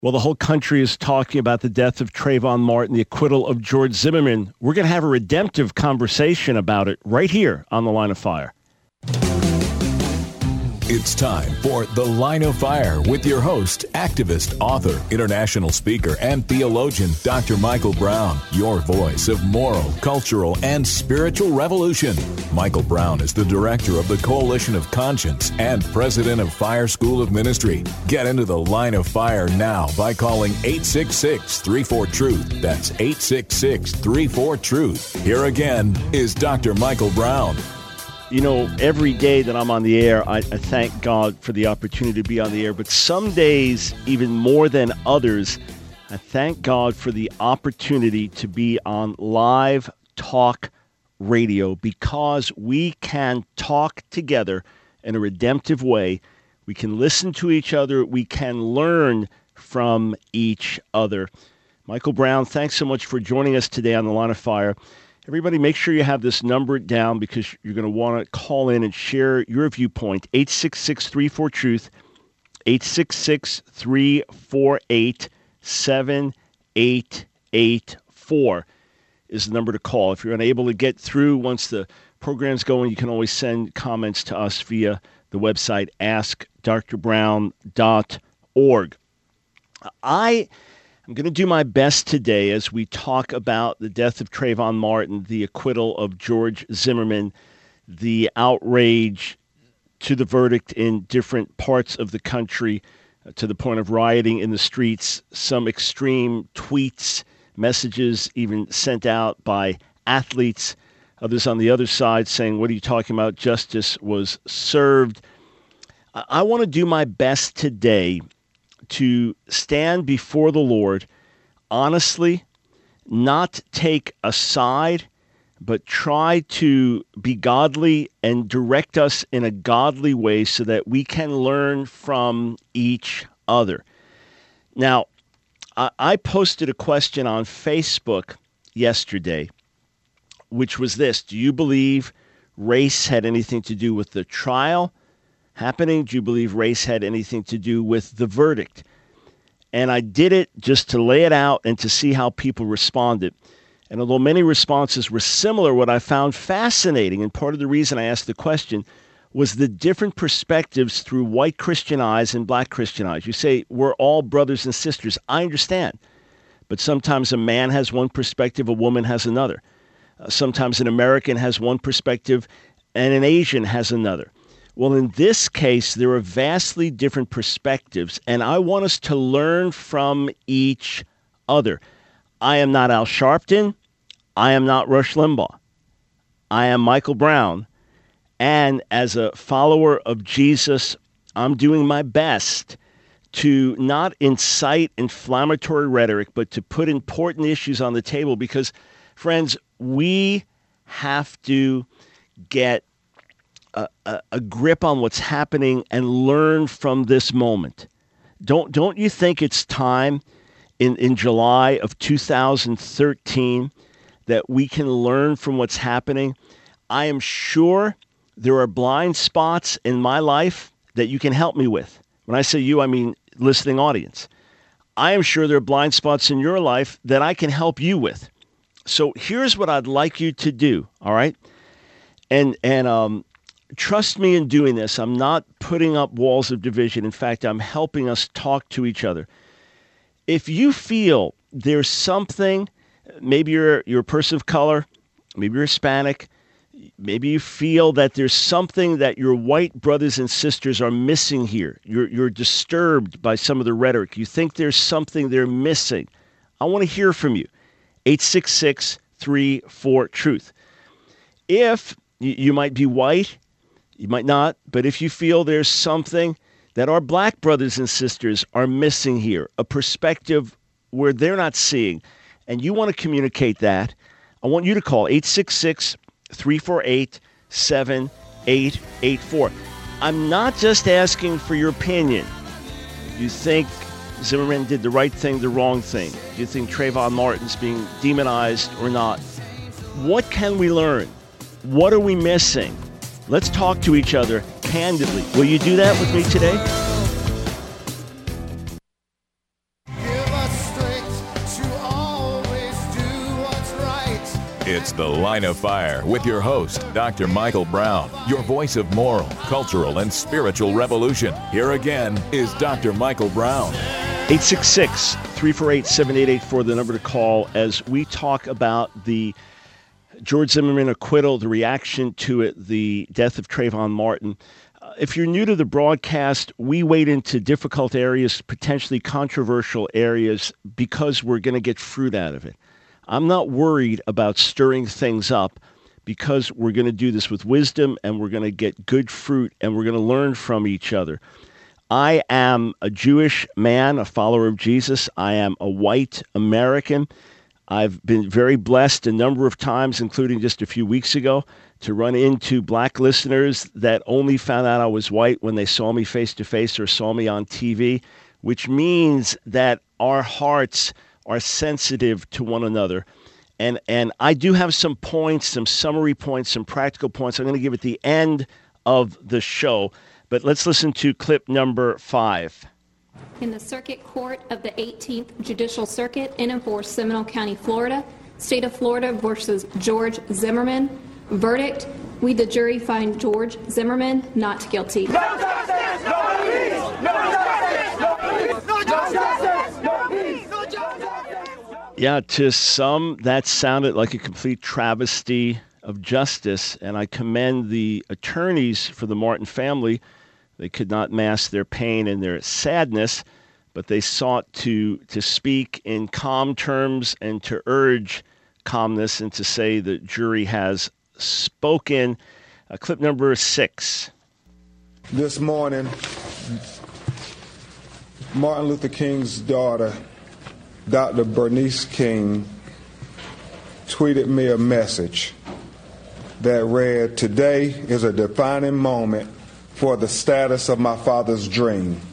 Well, the whole country is talking about the death of Trayvon Martin, the acquittal of George Zimmerman. We're going to have a redemptive conversation about it right here on The Line of Fire. It's time for The Line of Fire with your host, activist, author, international speaker, and theologian, Dr. Michael Brown, your voice of moral, cultural, and spiritual revolution. Michael Brown is the director of the Coalition of Conscience and president of Fire School of Ministry. Get into The Line of Fire now by calling 866-34-TRUTH. That's 866-34-TRUTH. Here again is Dr. Michael Brown. You know, every day that I'm on the air, I thank God for the opportunity to be on the air. But some days, even more than others, I thank God for the opportunity to be on live talk radio because we can talk together in a redemptive way. We can listen to each other. We can learn from each other. Michael Brown, thanks so much for joining us today on The Line of Fire. Everybody, make sure you have this number down because you're going to want to call in and share your viewpoint. 866-34-TRUTH, 866-348-7884 is the number to call. If you're unable to get through once the program's going, you can always send comments to us via the website askdrbrown.org. I'm going to do my best today as we talk about the death of Trayvon Martin, the acquittal of George Zimmerman, the outrage to the verdict in different parts of the country to the point of rioting in the streets, some extreme tweets, messages even sent out by athletes, others on the other side saying, what are you talking about? Justice was served. I want to do my best today to stand before the Lord honestly, not take a side, but try to be godly and direct us in a godly way so that we can learn from each other. Now, I posted a question on Facebook yesterday, which was this: do you believe race had anything to do with the trial happening? Do you believe race had anything to do with the verdict? And I did it just to lay it out and to see how people responded. And although many responses were similar, what I found fascinating, and part of the reason I asked the question, was the different perspectives through white Christian eyes and black Christian eyes. You say, we're all brothers and sisters. I understand. But sometimes a man has one perspective, a woman has another. Sometimes an American has one perspective and an Asian has another. Well, in this case, there are vastly different perspectives, and I want us to learn from each other. I am not Al Sharpton. I am not Rush Limbaugh. I am Michael Brown, and as a follower of Jesus, I'm doing my best to not incite inflammatory rhetoric, but to put important issues on the table because, friends, we have to get a grip on what's happening and learn from this moment. Don't you think it's time in July of 2013 that we can learn from what's happening? I am sure there are blind spots in my life that you can help me with. When I say you, I mean listening audience. I am sure there are blind spots in your life that I can help you with. So here's what I'd like you to do, all right? And trust me in doing this. I'm not putting up walls of division. In fact, I'm helping us talk to each other. If you feel there's something, maybe you're a person of color, maybe you're Hispanic, maybe you feel that there's something that your white brothers and sisters are missing here. You're disturbed by some of the rhetoric. You think there's something they're missing. I want to hear from you. 866-34-TRUTH. If you might be white, you might not, but if you feel there's something that our black brothers and sisters are missing here, a perspective where they're not seeing, and you want to communicate that, I want you to call 866-348-7884. I'm not just asking for your opinion. Do you think Zimmerman did the right thing, the wrong thing? Do you think Trayvon Martin's being demonized or not? What can we learn? What are we missing? Let's talk to each other candidly. Will you do that with me today? It's The Line of Fire with your host, Dr. Michael Brown, your voice of moral, cultural, and spiritual revolution. Here again is Dr. Michael Brown. 866-348-7884, the number to call as we talk about the George Zimmerman acquittal, the reaction to it, the death of Trayvon Martin. If you're new to the broadcast, we wade into difficult areas, potentially controversial areas, because we're going to get fruit out of it. I'm not worried about stirring things up because we're going to do this with wisdom and we're going to get good fruit and we're going to learn from each other. I am a Jewish man, a follower of Jesus. I am a white American. I've been very blessed a number of times, including just a few weeks ago, to run into black listeners that only found out I was white when they saw me face to face or saw me on TV, which means that our hearts are sensitive to one another. And I do have some points, some summary points, some practical points I'm going to give at the end of the show. But let's listen to clip number 5. In the Circuit Court of the 18th Judicial Circuit in and for Seminole County, Florida, State of Florida versus George Zimmerman. Verdict: we, the jury, find George Zimmerman not guilty. No justice, no peace! No justice, no peace! No justice, no peace! No justice! Yeah, to some, that sounded like a complete travesty of justice, and I commend the attorneys for the Martin family. They could not mask their pain and their sadness, but they sought to speak in calm terms and to urge calmness and to say the jury has spoken. Clip number 6. This morning, Martin Luther King's daughter, Dr. Bernice King, tweeted me a message that read, "Today is a defining moment for the status of my father's dream."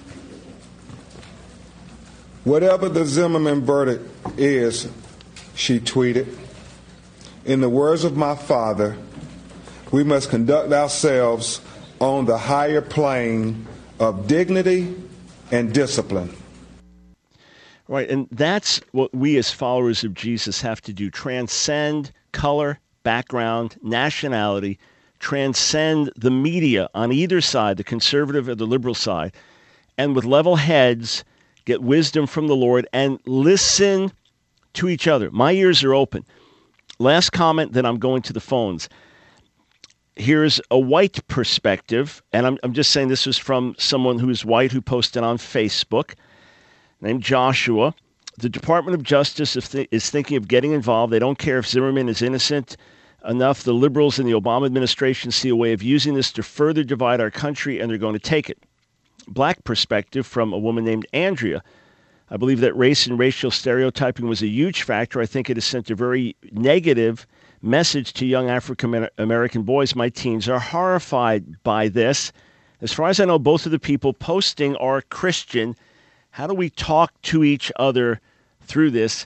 Whatever the Zimmerman verdict is, she tweeted, in the words of my father, we must conduct ourselves on the higher plane of dignity and discipline. Right, and that's what we as followers of Jesus have to do. Transcend color, background, nationality, transcend the media on either side, the conservative or the liberal side, and with level heads, get wisdom from the Lord and listen to each other. My ears are open. Last comment, then I'm going to the phones. Here's a white perspective, and I'm just saying this was from someone who is white who posted on Facebook, named Joshua. The Department of Justice is thinking of getting involved. They don't care if Zimmerman is innocent enough. The liberals in the Obama administration see a way of using this to further divide our country, and they're going to take it. Black perspective from a woman named Andrea. I believe that race and racial stereotyping was a huge factor. I think it has sent a very negative message to young African American boys. My teens are horrified by this. As far as I know, both of the people posting are Christian. How do we talk to each other through this?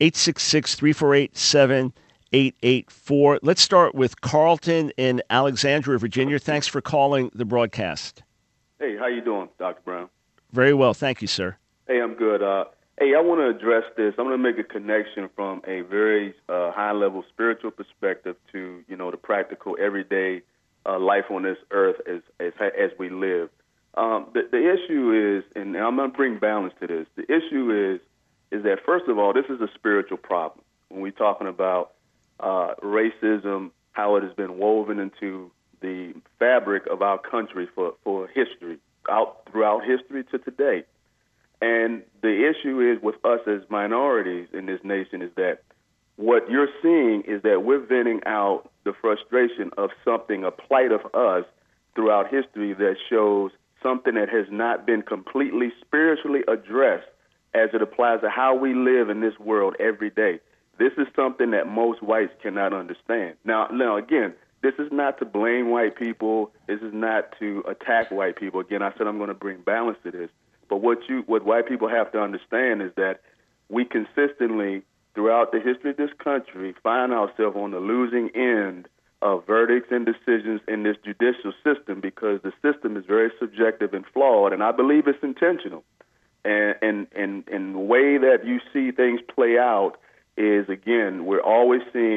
866-348-7884. Let's start with Carlton in Alexandria, Virginia. Thanks for calling the broadcast. Hey, how you doing, Dr. Brown? Very well. Thank you, sir. Hey, I'm good. Hey, I want to address this. I'm going to make a connection from a very high-level spiritual perspective to, the practical, everyday life on this earth as we live. The issue is, and I'm going to bring balance to this, the issue is that, first of all, this is a spiritual problem. When we're talking about racism, how it has been woven into the fabric of our country for history, throughout history to today. And the issue is with us as minorities in this nation is that what you're seeing is that we're venting out the frustration of something, a plight of us throughout history that shows something that has not been completely spiritually addressed as it applies to how we live in this world every day. This is something that most whites cannot understand. Now again, this is not to blame white people. This is not to attack white people. Again, I said I'm going to bring balance to this. But what white people have to understand is that we consistently, throughout the history of this country, find ourselves on the losing end of verdicts and decisions in this judicial system because the system is very subjective and flawed, and I believe it's intentional. And the way that you see things play out is, again, we're always seeing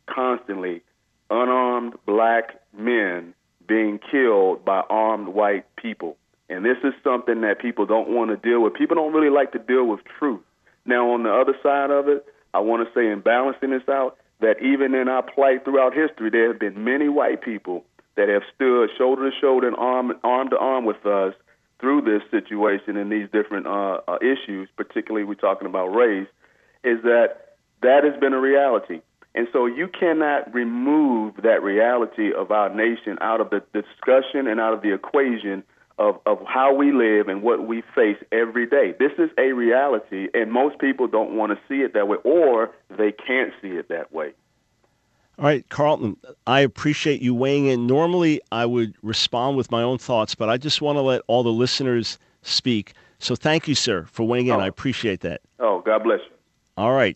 constantly unarmed black men being killed by armed white people. And this is something that people don't want to deal with. People don't really like to deal with truth. Now, on the other side of it, I want to say in balancing this out, that even in our plight throughout history, there have been many white people that have stood shoulder to shoulder and arm to arm with us through this situation and these different issues, particularly we're talking about race, is that has been a reality. And so you cannot remove that reality of our nation out of the discussion and out of the equation of how we live and what we face every day. This is a reality, and most people don't want to see it that way, or they can't see it that way. All right, Carlton, I appreciate you weighing in. Normally, I would respond with my own thoughts, but I just want to let all the listeners speak. So thank you, sir, for weighing in. I appreciate that. Oh, God bless you. All right.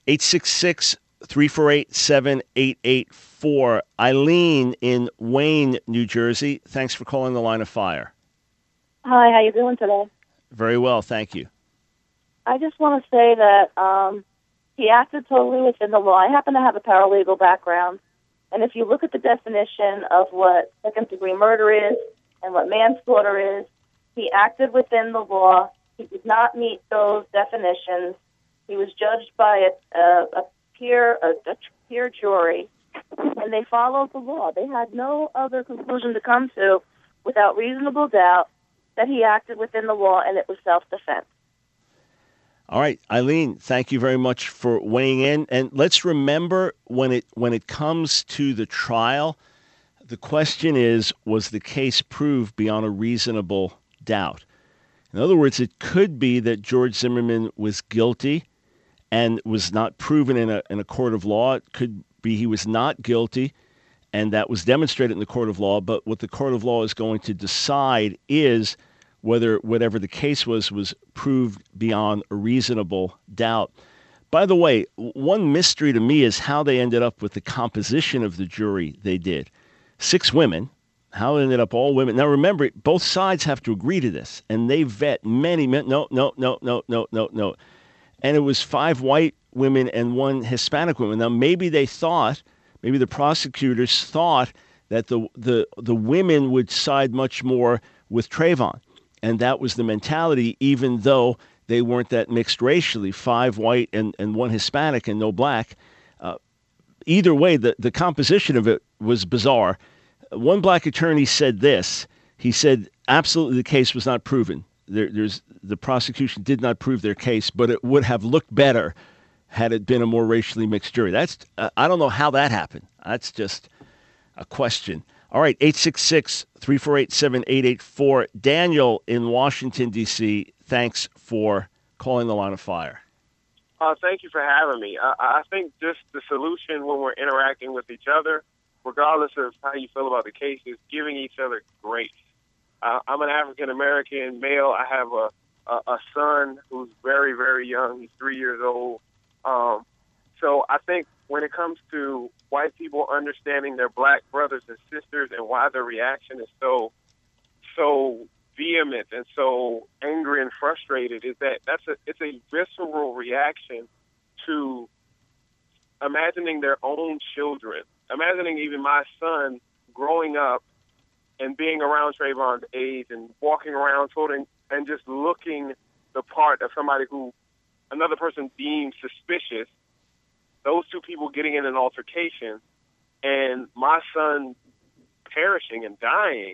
866-348-7884. Eileen in Wayne, New Jersey. Thanks for calling the Line of Fire. Hi, how you doing today? Very well, thank you. I just want to say that he acted totally within the law. I happen to have a paralegal background, and if you look at the definition of what second-degree murder is and what manslaughter is, he acted within the law. He did not meet those definitions. He was judged by a peer jury, and they followed the law. They had no other conclusion to come to without reasonable doubt that he acted within the law, and it was self-defense. All right, Eileen, thank you very much for weighing in. And let's remember when it comes to the trial, the question is, was the case proved beyond a reasonable doubt? In other words, it could be that George Zimmerman was guilty and was not proven in a court of law. It could be he was not guilty, and that was demonstrated in the court of law. But what the court of law is going to decide is whether whatever the case was proved beyond a reasonable doubt. By the way, one mystery to me is how they ended up with the composition of the jury they did. 6 women. How it ended up all women. Now remember, both sides have to agree to this, and they vet many men. No. And it was 5 white women and 1 Hispanic woman. Now maybe the prosecutors thought that the women would side much more with Trayvon. And that was the mentality, even though they weren't that mixed racially, 5 white and 1 Hispanic and no black. Either way, the composition of it was bizarre. One black attorney said this. He said, absolutely the case was not proven. The prosecution did not prove their case, but it would have looked better had it been a more racially mixed jury. I don't know how that happened. That's just a question. All right, 866-348-7884. Daniel in Washington, D.C., thanks for calling the Line of Fire. Thank you for having me. I think just the solution when we're interacting with each other, regardless of how you feel about the case, is giving each other grace. I'm an African-American male. I have a son who's very, very young. He's 3 years old. So I think when it comes to white people understanding their black brothers and sisters and why their reaction is so vehement and so angry and frustrated, is that it's a visceral reaction to imagining their own children, imagining even my son growing up and being around Trayvon's age and walking around holding and just looking the part of somebody who another person deems suspicious. Those 2 people getting in an altercation and my son perishing and dying,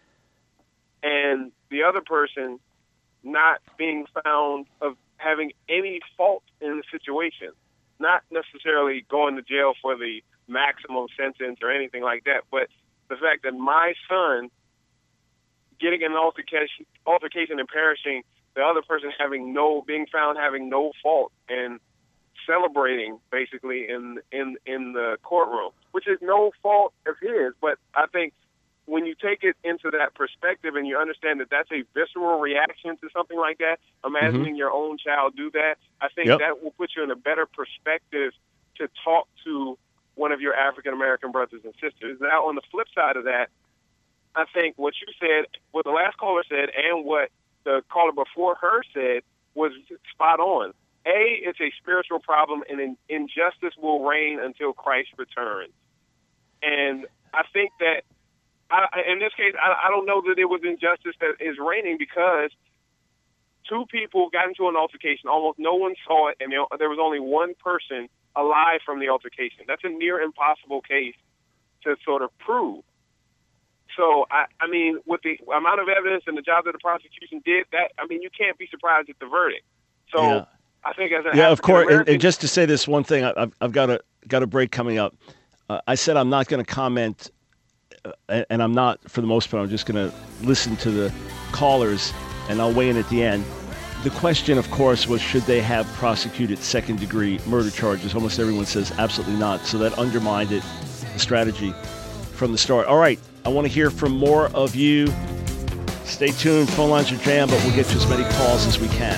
and the other person not being found of having any fault in the situation, not necessarily going to jail for the maximum sentence or anything like that, but the fact that my son getting in an altercation and perishing, the other person being found having no fault and celebrating basically in the courtroom, which is no fault of his. But I think when you take it into that perspective and you understand that that's a visceral reaction to something like that, imagining your own child do that, I think that will put you in a better perspective to talk to one of your African-American brothers and sisters. Now, on the flip side of that, I think what you said, what the last caller said, and what the caller before her said was spot on. it's a spiritual problem, and injustice will reign until Christ returns. And I think that, in this case, I don't know that it was injustice that is reigning, because two people got into an altercation. Almost no one saw it, and there was only one person alive from the altercation. That's a near impossible case to sort of prove. So, I mean, with the amount of evidence and the job that the prosecution did, you can't be surprised at the verdict. So, yeah. I think as an of course. And just to say this one thing, I've got a break coming up. I said I'm not going to comment, and I'm not for the most part. I'm just going to listen to the callers, and I'll weigh in at the end. The question, of course, was should they have prosecuted second-degree murder charges? Almost everyone says absolutely not. So that undermined the strategy from the start. All right. I want to hear from more of you. Stay tuned. Phone lines are jammed, but we'll get to as many calls as we can.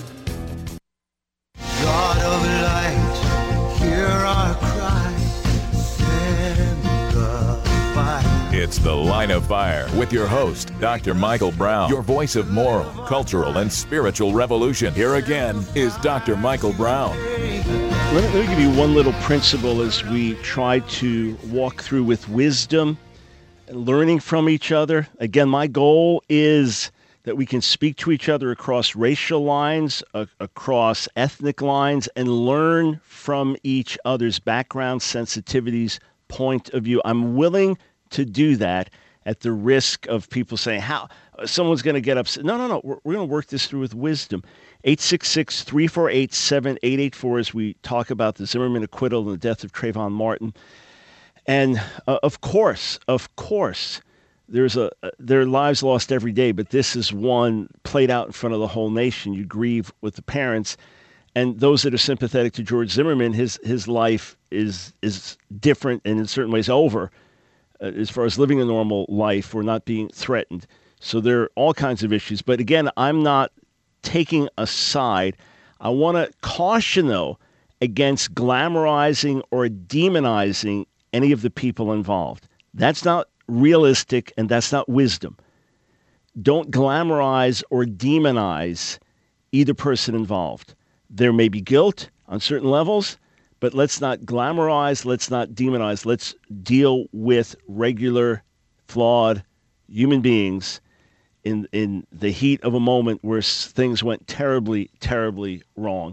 God of light, hear our cry. Send the fire. It's The Line of Fire with your host, Dr. Michael Brown, your voice of moral, cultural, and spiritual revolution. Here again is Dr. Michael Brown. Let me give you one little principle as we try to walk through with wisdom, learning from each other. Again, my goal is that we can speak to each other across racial lines, across ethnic lines, and learn from each other's background, sensitivities, point of view. I'm willing to do that at the risk of people saying, how someone's going to get upset. No. We're going to work this through with wisdom. 866-348-7884 as we talk about the Zimmerman acquittal and the death of Trayvon Martin. And of course, there are lives lost every day, but this is one played out in front of the whole nation. You grieve with the parents, and those that are sympathetic to George Zimmerman, his life is different and in certain ways over as far as living a normal life or not being threatened. So there are all kinds of issues. But again, I'm not taking a side. I want to caution, though, against glamorizing or demonizing any of the people involved. That's not realistic, and that's not wisdom. Don't glamorize or demonize either person involved. There may be guilt on certain levels, but let's not glamorize, let's not demonize. Let's deal with regular, flawed human beings in the heat of a moment where things went terribly, terribly wrong.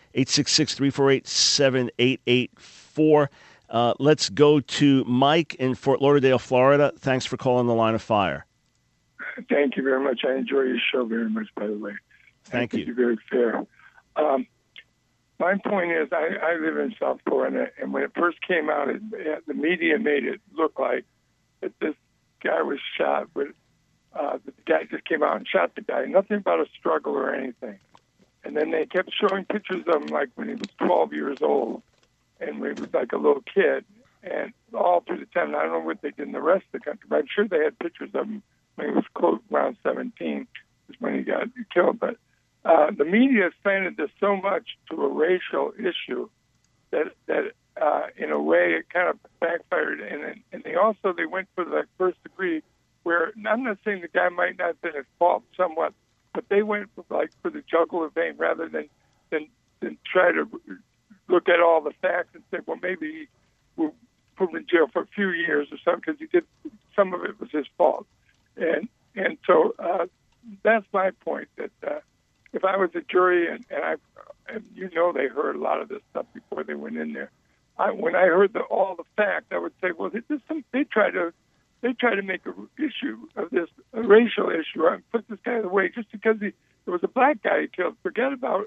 866-348-7884. Let's go to Mike in Fort Lauderdale, Florida. Thanks for calling The Line of Fire. Thank you very much. I enjoy your show very much, by the way. Thank you. You're very fair. My point is, I live in South Florida, and when it first came out, the media made it look like that this guy was shot, but the guy just came out and shot the guy. Nothing about a struggle or anything. And then they kept showing pictures of him like when he was 12 years old. And when he was like a little kid, and all through the time, I don't know what they did in the rest of the country, but I'm sure they had pictures of him when he was close, around 17, is when he got killed. But the media expanded this so much to a racial issue that in a way, it kind of backfired. And they went for the first degree, where I'm not saying the guy might not have been at fault somewhat, but they went for the jugular vein rather than try to look at all the facts and say, well, maybe we'll put him in jail for a few years or something because he did some of it was his fault. And so that's my point, that if I was a jury and they heard a lot of this stuff before they went in there. When I heard all the facts, I would say, well, they try to make a racial issue, and put this guy away just because there was a black guy he killed. Forget about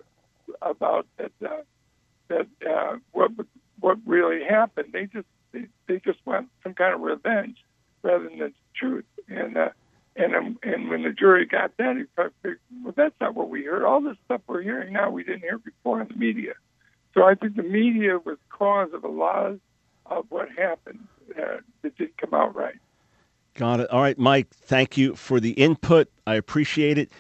that. What really happened? They just want some kind of revenge rather than the truth. And when the jury got that, he probably figured, well, that's not what we heard. All this stuff we're hearing now, we didn't hear before in the media. So I think the media was cause of a lot of what happened that didn't come out right. Got it. All right, Mike, thank you for the input. I appreciate it.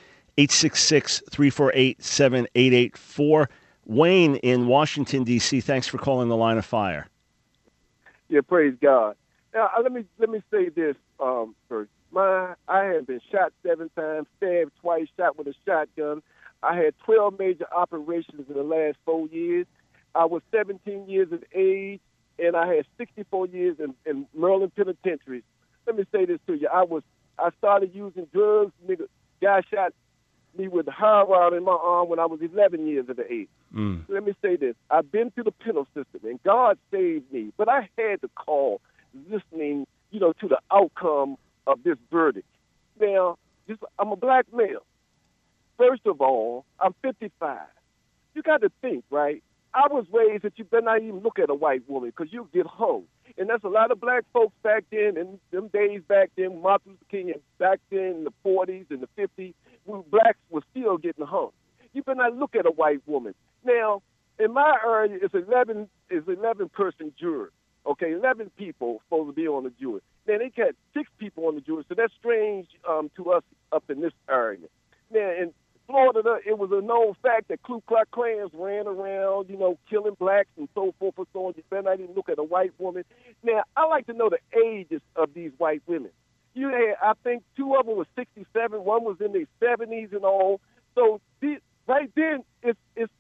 866-348-7884. Wayne in Washington, D.C., thanks for calling The Line of Fire. Yeah, praise God. Now, let me say this first. I have been shot 7 times, stabbed twice, shot with a shotgun. I had 12 major operations in the last 4 years. I was 17 years of age, and I had 64 years in Maryland penitentiaries. Let me say this to you. I started using drugs. Guy shot me with heroin in my arm when I was 11 years of age. Let me say this. I've been through the penal system, and God saved me. But I had to call listening, to the outcome of this verdict. Now, I'm a black male. First of all, I'm 55. You got to think, right? I was raised that you better not even look at a white woman because you'll get hung. And that's a lot of black folks back then, in them days back then, Martin Luther King, and back then in the 40s and the 50s, when blacks were still getting hung. You better not look at a white woman. Now, in my area, it's 11-person jury. Okay, 11 people supposed to be on the jury. Now, they got 6 people on the jury, so that's strange to us up in this area. Now, in Florida, it was a known fact that Ku Klux Klans ran around, killing blacks and so forth and so on. You better not even look at a white woman. Now, I like to know the ages of these white women. I think 2 of them were 67, one was in their 70s and all. So right then, it's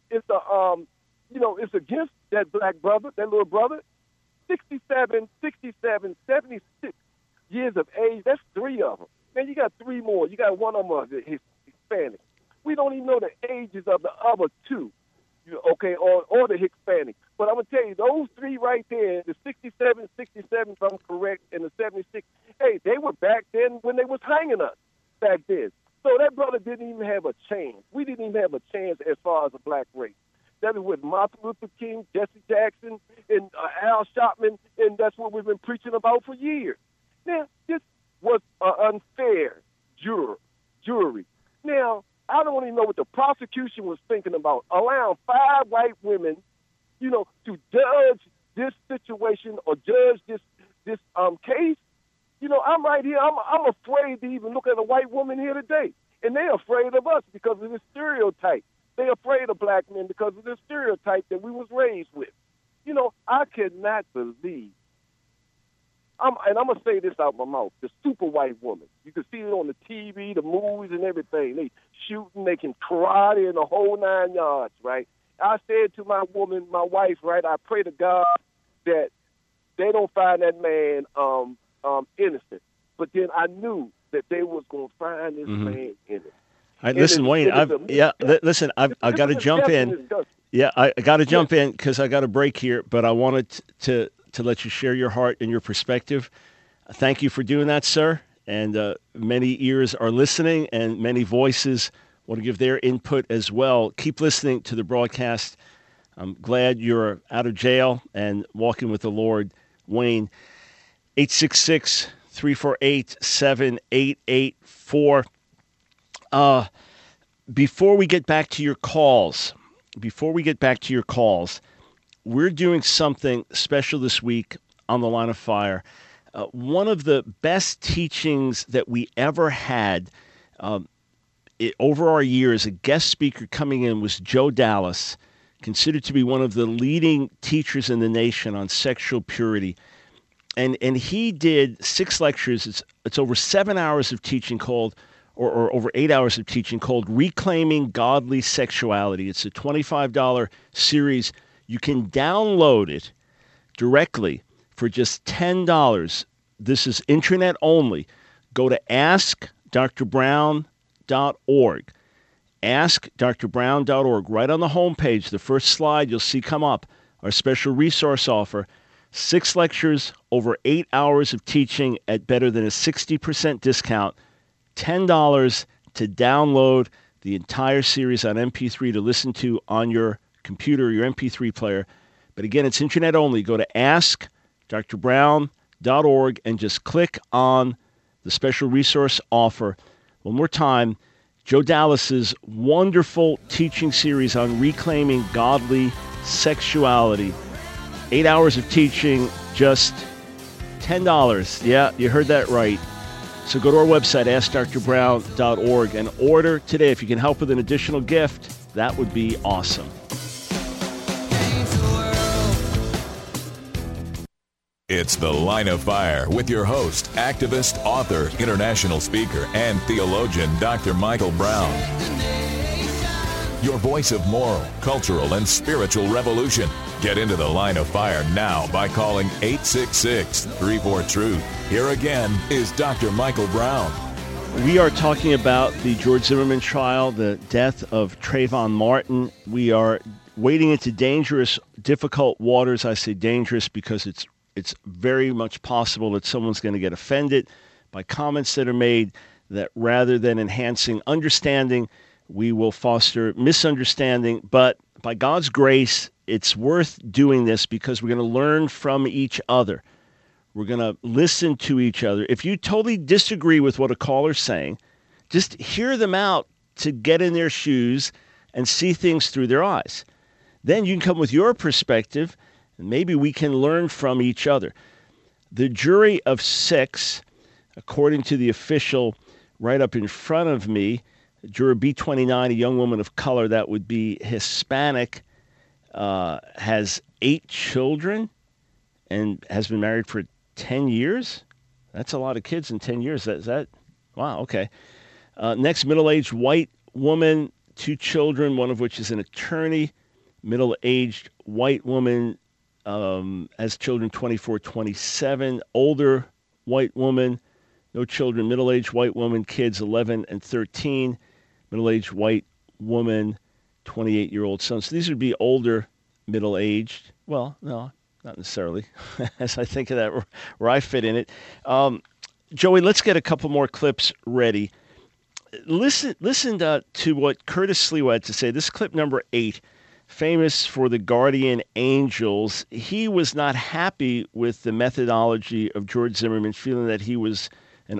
against that black brother, that little brother. 67, 76 years of age. That's 3 of them. Then you got 3 more. You got one of them Hispanic. We don't even know the ages of the other 2, or the Hispanic. But I'm going to tell you, those 3 right there, the 67, if I'm correct, and the 76, hey, they were back then when they was hanging us back then. So that brother didn't even have a chance. We didn't even have a chance as far as a black race. That is with Martin Luther King, Jesse Jackson, and Al Sharpton, and that's what we've been preaching about for years. Now, this was an unfair jury. Now, I don't even know what the prosecution was thinking about, allowing 5 white women, to judge this situation or judge this case. I'm right here. I'm afraid to even look at a white woman here today, and they're afraid of us because of this stereotype. They're afraid of black men because of the stereotype that we was raised with. I cannot believe. I'm going to say this out my mouth. The super white woman. You can see it on the TV, the movies, and everything. They shooting, they can karate in the whole 9 yards, right? I said to my wife, right, I pray to God that they don't find that man innocent. But then I knew that they was going to find this man innocent. Listen, Wayne, I've got to jump in. Yeah, I got to jump in because I got a break here, but I wanted to let you share your heart and your perspective. Thank you for doing that, sir. And many ears are listening, and many voices want to give their input as well. Keep listening to the broadcast. I'm glad you're out of jail and walking with the Lord. Wayne, 866-348-7884. Before we get back to your calls, we're doing something special this week on The Line of Fire. One of the best teachings that we ever had over our years, a guest speaker coming in was Joe Dallas, considered to be one of the leading teachers in the nation on sexual purity. And he did 6 lectures. It's over 7 hours of teaching called, or over 8 hours of teaching called Reclaiming Godly Sexuality. It's a $25 series. You can download it directly for just $10. This is internet only. Go to AskDrBrown.org. AskDrBrown.org. Right on the homepage, the first slide you'll see come up, our special resource offer. 6 lectures, over 8 hours of teaching at better than a 60% discount. $10 to download the entire series on MP3 to listen to on your computer or your MP3 player. But again, it's internet only. Go to AskDrBrown.org and just click on the special resource offer. One more time, Joe Dallas's wonderful teaching series on reclaiming godly sexuality. 8 hours of teaching, just $10. Yeah, you heard that right. So go to our website, AskDrBrown.org, and order today. If you can help with an additional gift, that would be awesome. It's The Line of Fire with your host, activist, author, international speaker, and theologian, Dr. Michael Brown. your voice of moral, cultural, and spiritual revolution. Get into the line of fire now by calling 866-34-TRUTH. Here again is Dr. Michael Brown. We are talking about the George Zimmerman trial, the death of Trayvon Martin. We are wading into dangerous, difficult waters. I say dangerous because it's very much possible that someone's going to get offended by comments that are made, that rather than enhancing understanding, we will foster misunderstanding. But by God's grace, it's worth doing this because we're going to learn from each other. We're going to listen to each other. If you totally disagree with what a caller's saying, just hear them out to get in their shoes and see things through their eyes. Then you can come with your perspective, and maybe we can learn from each other. The jury of 6, according to the official right up in front of me, Juror B29, a young woman of color that would be Hispanic, has 8 children and has been married for 10 years. That's a lot of kids in 10 years. Is that? Wow, okay. Next, middle-aged white woman, 2 children, one of which is an attorney. Middle-aged white woman has children 24, 27. Older white woman, no children. Middle-aged white woman, kids 11 and 13. Middle-aged white woman, 28-year-old son. So these would be older, middle-aged. Well, no, not necessarily, as I think of that, where I fit in it. Joey, let's get a couple more clips ready. Listen to what Curtis Sliwa had to say. This is clip number 8, famous for the Guardian Angels. He was not happy with the methodology of George Zimmerman, feeling that he was an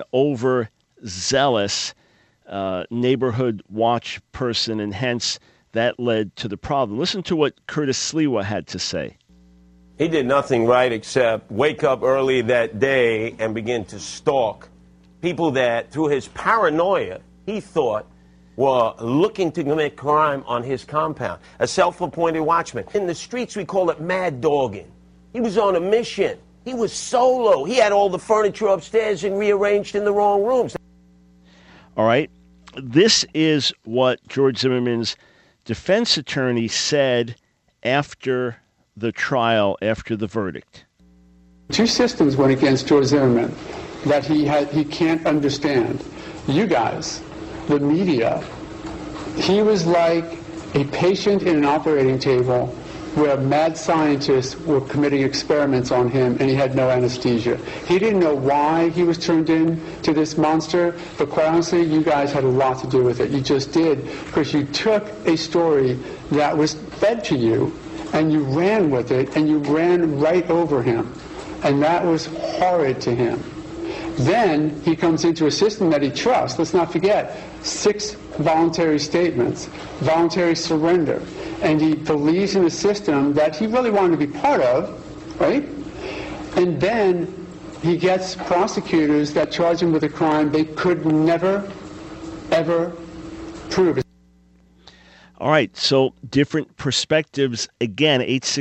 overzealous neighborhood watch person, and hence that led to the problem. Listen to what Curtis Sliwa had to say. He did nothing right except wake up early that day and begin to stalk people that, through his paranoia, he thought were looking to commit crime on his compound. A self-appointed watchman. In the streets, we call it mad dogging. He was on a mission. He was solo. He had all the furniture upstairs and rearranged in the wrong rooms. All right. This is what George Zimmerman's defense attorney said after the trial, after the verdict. 2 systems went against George Zimmerman that he can't understand. You guys, the media, he was like a patient in an operating table where mad scientists were committing experiments on him and he had no anesthesia. He didn't know why he was turned in to this monster, but quite honestly, you guys had a lot to do with it. You just did, because you took a story that was fed to you and you ran with it, and you ran right over him. And that was horrid to him. Then he comes into a system that he trusts. Let's not forget, 6 voluntary statements, voluntary surrender. And he believes in a system that he really wanted to be part of, right? And then he gets prosecutors that charge him with a crime they could never, ever prove. All right, so different perspectives. Again,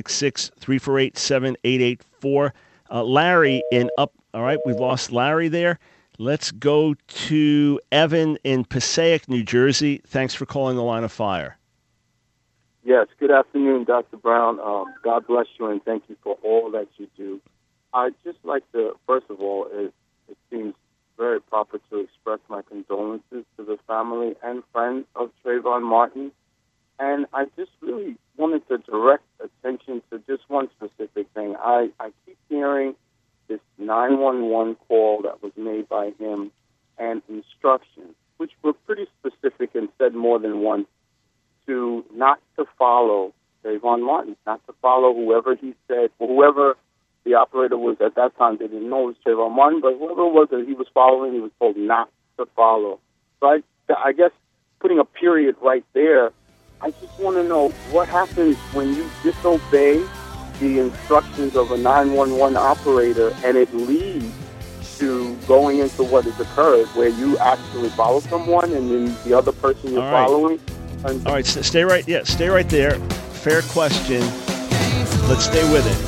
866-348-7884. Larry in up. All right, we've lost Larry there. Let's go to Evan in Passaic, New Jersey. Thanks for calling the Line of Fire. Yes, good afternoon, Dr. Brown. God bless you, and thank you for all that you do. I'd just like to, first of all, it seems very proper to express my condolences to the family and friends of Trayvon Martin. And I just really wanted to direct attention to just one specific thing. I keep hearing this 911 call that was made by him and instructions, which were pretty specific and said more than once, to not to follow Trayvon Martin, not to follow whoever he said, whoever the operator was at that time. They didn't know it was Trayvon Martin, but whoever it was that he was following, he was told not to follow. So I guess putting a period right there, I just want to know what happens when you disobey the instructions of a 911 operator and it leads to going into what has occurred, where you actually follow someone and then the other person you're following. All right, stay right there. Fair question. Let's stay with it.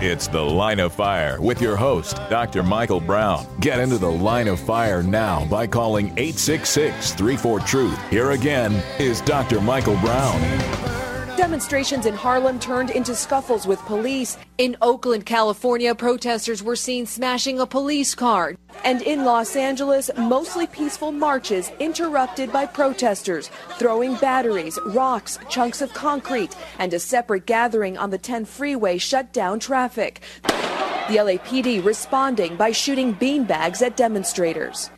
It's The Line of Fire with your host, Dr. Michael Brown. Get into the Line of Fire now by calling 866-34-TRUTH. Here again is Dr. Michael Brown. Demonstrations in Harlem turned into scuffles with police. In Oakland, California, protesters were seen smashing a police car. And in Los Angeles, mostly peaceful marches interrupted by protesters throwing batteries, rocks, chunks of concrete, and a separate gathering on the 10 freeway shut down traffic. The LAPD responding by shooting beanbags at demonstrators.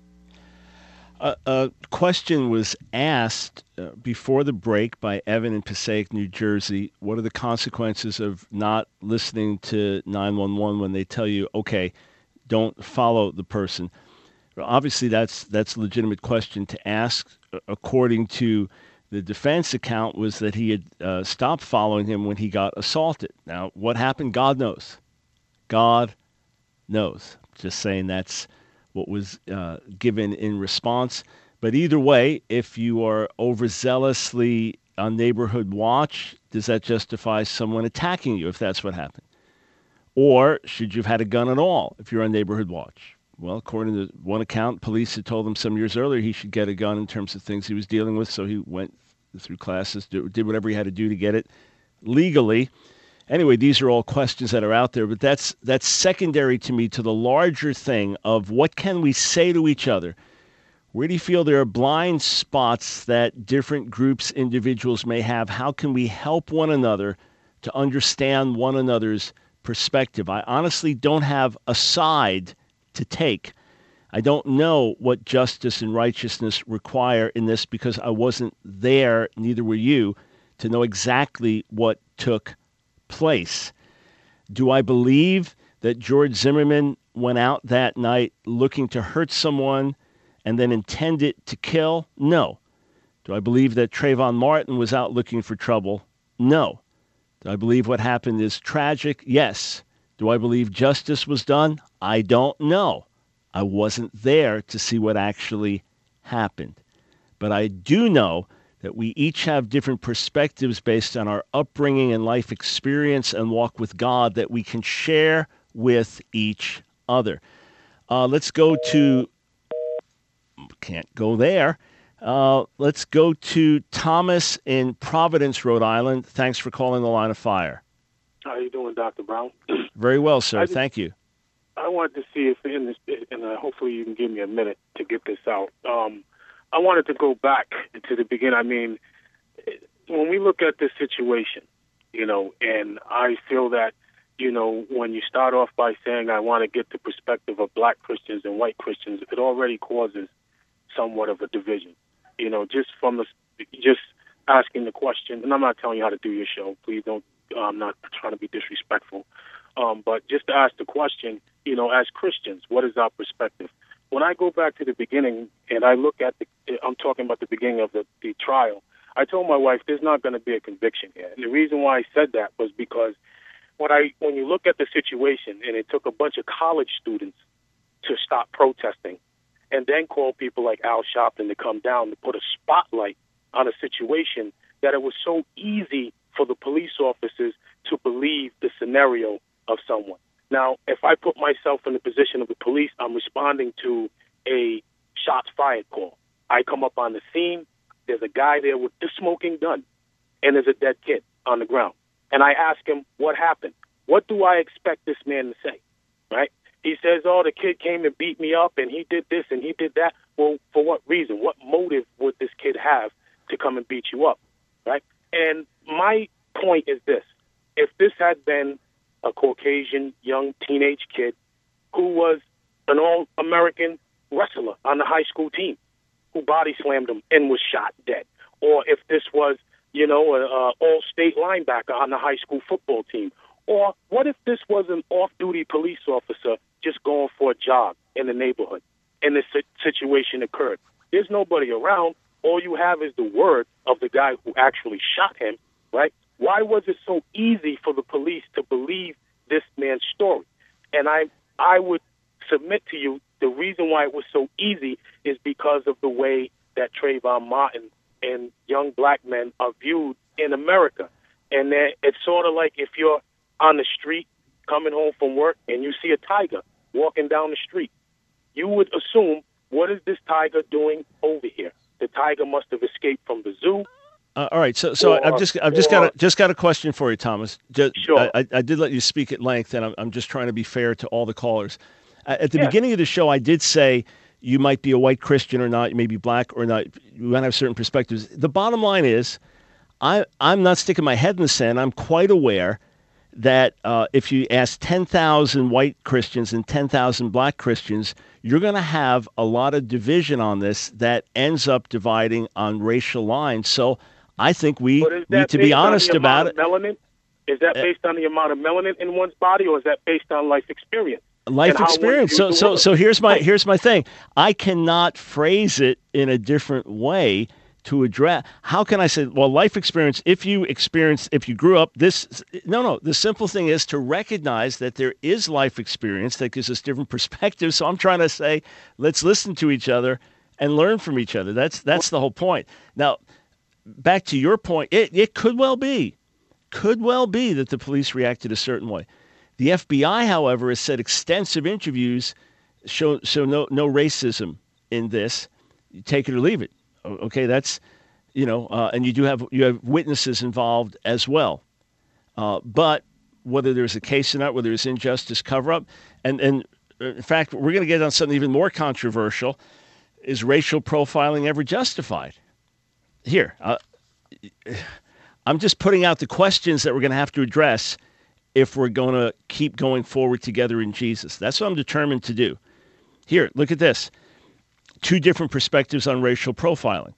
A question was asked before the break by Evan in Passaic, New Jersey. What are the consequences of not listening to 911 when they tell you, okay, don't follow the person? Well, obviously, that's a legitimate question to ask. According to the defense account, was that he had stopped following him when he got assaulted. Now, what happened? God knows. God knows. Just saying that's what was given in response. But either way, if you are overzealously on neighborhood watch, does that justify someone attacking you if that's what happened? Or should you have had a gun at all if you're on neighborhood watch? Well, according to one account, police had told him some years earlier he should get a gun in terms of things he was dealing with, so he went through classes, did whatever he had to do to get it legally. Anyway, these are all questions that are out there, but that's secondary to me to the larger thing of what can we say to each other? Where do you feel there are blind spots that different groups, individuals may have? How can we help one another to understand one another's perspective? I honestly don't have a side to take. I don't know what justice and righteousness require in this because I wasn't there, neither were you, to know exactly what took place. Do I believe that George Zimmerman went out that night looking to hurt someone and then intended to kill? No. Do I believe that Trayvon Martin was out looking for trouble? No. Do I believe what happened is tragic? Yes. Do I believe justice was done? I don't know. I wasn't there to see what actually happened. But I do know that we each have different perspectives based on our upbringing and life experience and walk with God that we can share with each other. Let's go to, can't go there. Let's go to Thomas in Providence, Rhode Island. Thanks for calling the Line of Fire. How are you doing, Dr. Brown? Very well, sir. Thank you. I wanted to see if in this, and hopefully you can give me a minute to get this out. I wanted to go back to the beginning. I mean, when we look at this situation, and I feel that, when you start off by saying I want to get the perspective of black Christians and white Christians, it already causes somewhat of a division. Just asking the question, and I'm not telling you how to do your show. Please don't. I'm not trying to be disrespectful. But just to ask the question, as Christians, what is our perspective? When I go back to the beginning and I look at I'm talking about the beginning of the trial, I told my wife there's not going to be a conviction here. And the reason why I said that was because when you look at the situation, and it took a bunch of college students to stop protesting and then call people like Al Sharpton to come down to put a spotlight on a situation, that it was so easy for the police officers to believe the scenario of someone. Now, if I put myself in the position of the police, I'm responding to a shots fired call. I come up on the scene, there's a guy there with the smoking gun, and there's a dead kid on the ground. And I ask him, what happened? What do I expect this man to say, right? He says, oh, the kid came and beat me up, and he did this and he did that. Well, for what reason? What motive would this kid have to come and beat you up, right? And my point is this. If this had been a Caucasian young teenage kid who was an all-American wrestler on the high school team who body slammed him and was shot dead, or if this was, an all-state linebacker on the high school football team, or what if this was an off-duty police officer just going for a jog in the neighborhood and this situation occurred? There's nobody around. All you have is the word of the guy who actually shot him, right? Why was it so easy for the police to believe this man's story? And I would submit to you the reason why it was so easy is because of the way that Trayvon Martin and young black men are viewed in America. And it's sort of like if you're on the street coming home from work and you see a tiger walking down the street, you would assume, what is this tiger doing over here? The tiger must have escaped from the zoo. All right, so I've just got a question for you, Thomas. Sure. I did let you speak at length, and I'm just trying to be fair to all the callers. At the beginning of the show, I did say you might be a white Christian or not, you may be black or not, you might have certain perspectives. The bottom line is, I'm not sticking my head in the sand. I'm quite aware that if you ask 10,000 white Christians and 10,000 black Christians, you're going to have a lot of division on this that ends up dividing on racial lines. So I think we need to be honest about it. Melanin? Is that based on the amount of melanin in one's body, or is that based on life experience? Life experience. So here's my thing. I cannot phrase it in a different way to address. How can I say, well, life experience, if you grew up this, no, the simple thing is to recognize that there is life experience that gives us different perspectives. So I'm trying to say, let's listen to each other and learn from each other. That's the whole point. Now, back to your point, it could well be that the police reacted a certain way. The FBI, however, has said extensive interviews show no racism in this. You take it or leave it. Okay, that's, and you have witnesses involved as well. But whether there's a case or not, whether there's injustice cover-up, and in fact, we're going to get on something even more controversial. Is racial profiling ever justified? Here, I'm just putting out the questions that we're going to have to address if we're going to keep going forward together in Jesus. That's what I'm determined to do. Here, look at this. 2 different perspectives on racial profiling.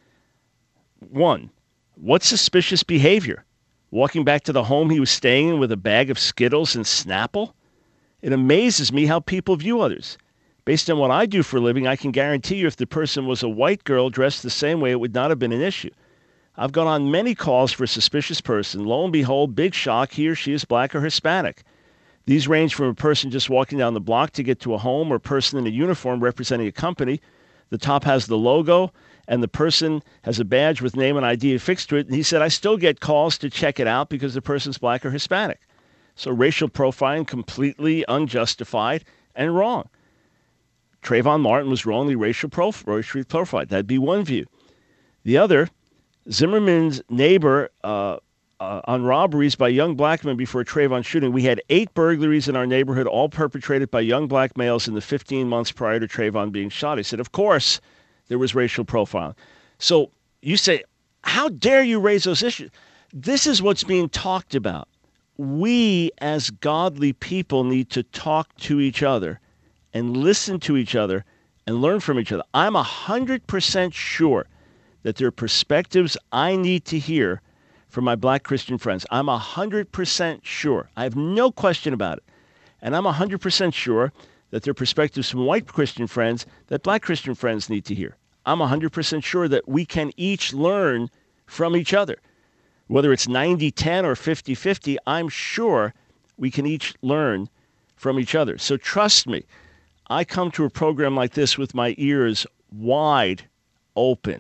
1, what's suspicious behavior? Walking back to the home he was staying in with a bag of Skittles and Snapple? It amazes me how people view others. Based on what I do for a living, I can guarantee you if the person was a white girl dressed the same way, it would not have been an issue. I've gone on many calls for a suspicious person. Lo and behold, big shock, he or she is black or Hispanic. These range from a person just walking down the block to get to a home or a person in a uniform representing a company. The top has the logo, and the person has a badge with name and ID affixed to it. And he said, I still get calls to check it out because the person's black or Hispanic. So racial profiling, completely unjustified and wrong. Trayvon Martin was wrongly racially profiled. That'd be one view. The other, Zimmerman's neighbor on robberies by young black men before Trayvon shooting. We had 8 burglaries in our neighborhood, all perpetrated by young black males in the 15 months prior to Trayvon being shot. He said, of course, there was racial profiling. So you say, how dare you raise those issues? This is what's being talked about. We as godly people need to talk to each other and listen to each other and learn from each other. I'm 100% sure that there are perspectives I need to hear from my black Christian friends. I'm 100% sure. I have no question about it. And I'm 100% sure that there are perspectives from white Christian friends that black Christian friends need to hear. I'm 100% sure that we can each learn from each other. Whether it's 90-10 or 50-50, I'm sure we can each learn from each other. So trust me, I come to a program like this with my ears wide open.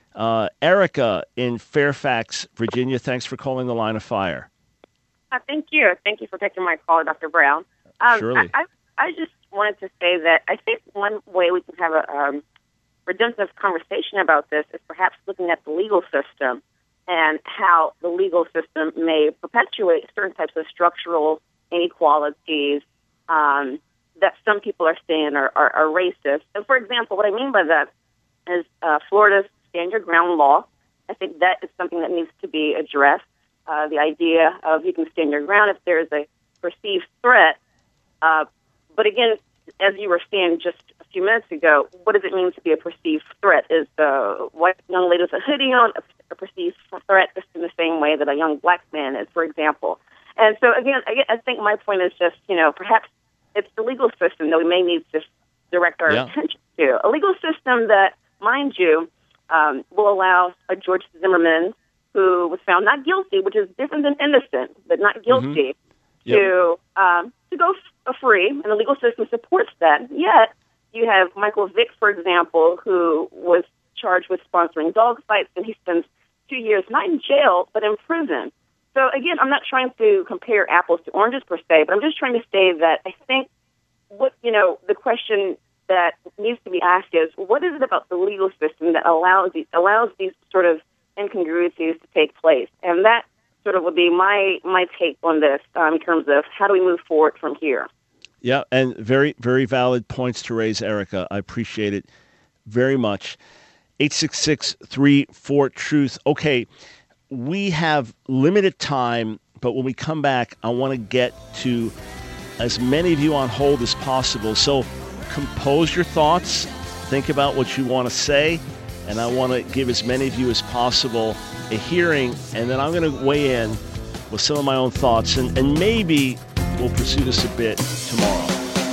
Erica in Fairfax, Virginia, thanks for calling the Line of Fire. Thank you. Thank you for taking my call, Dr. Brown. Surely. I just wanted to say that I think one way we can have a redemptive conversation about this is perhaps looking at the legal system and how the legal system may perpetuate certain types of structural inequalities that some people are saying are racist. And for example, what I mean by that is Florida's Stand Your Ground law. I think that is something that needs to be addressed. The idea of you can stand your ground if there is a perceived threat. But again, as you were saying just a few minutes ago, what does it mean to be a perceived threat? Is the white young lady with a hoodie on a perceived threat just in the same way that a young black man is, for example? And so again, I think my point is just, perhaps it's the legal system that we may need to direct our attention to. A legal system that, mind you, will allow a George Zimmerman, who was found not guilty, which is different than innocent, but not guilty, to go free, and the legal system supports that. Yet, you have Michael Vick, for example, who was charged with sponsoring dog fights, and he spends 2 years not in jail, but in prison. So again, I'm not trying to compare apples to oranges per se, but I'm just trying to say that I think the question that needs to be asked is, what is it about the legal system that allows these sort of incongruities to take place? And that sort of would be my take on this in terms of how do we move forward from here. Yeah, and very, very valid points to raise, Erica. I appreciate it very much. 866-34-TRUTH. Okay, we have limited time, but when we come back, I want to get to as many of you on hold as possible. So compose your thoughts, think about what you want to say, and I want to give as many of you as possible a hearing, and then I'm going to weigh in with some of my own thoughts, and maybe we'll pursue this a bit tomorrow.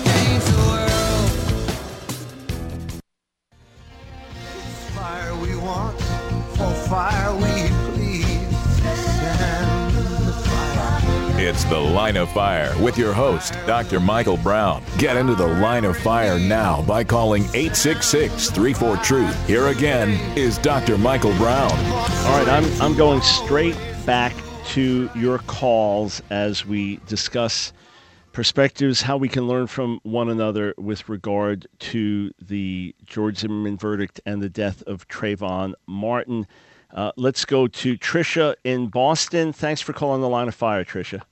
Fire we want, for fire we please. Send the fire. It's The Line of Fire with your host, Dr. Michael Brown. Get into the Line of Fire now by calling 866-34-TRUTH. Here again is Dr. Michael Brown. All right, I'm going straight back to your calls as we discuss perspectives, how we can learn from one another with regard to the George Zimmerman verdict and the death of Trayvon Martin. Let's go to Tricia in Boston. Thanks for calling the Line of Fire, Tricia.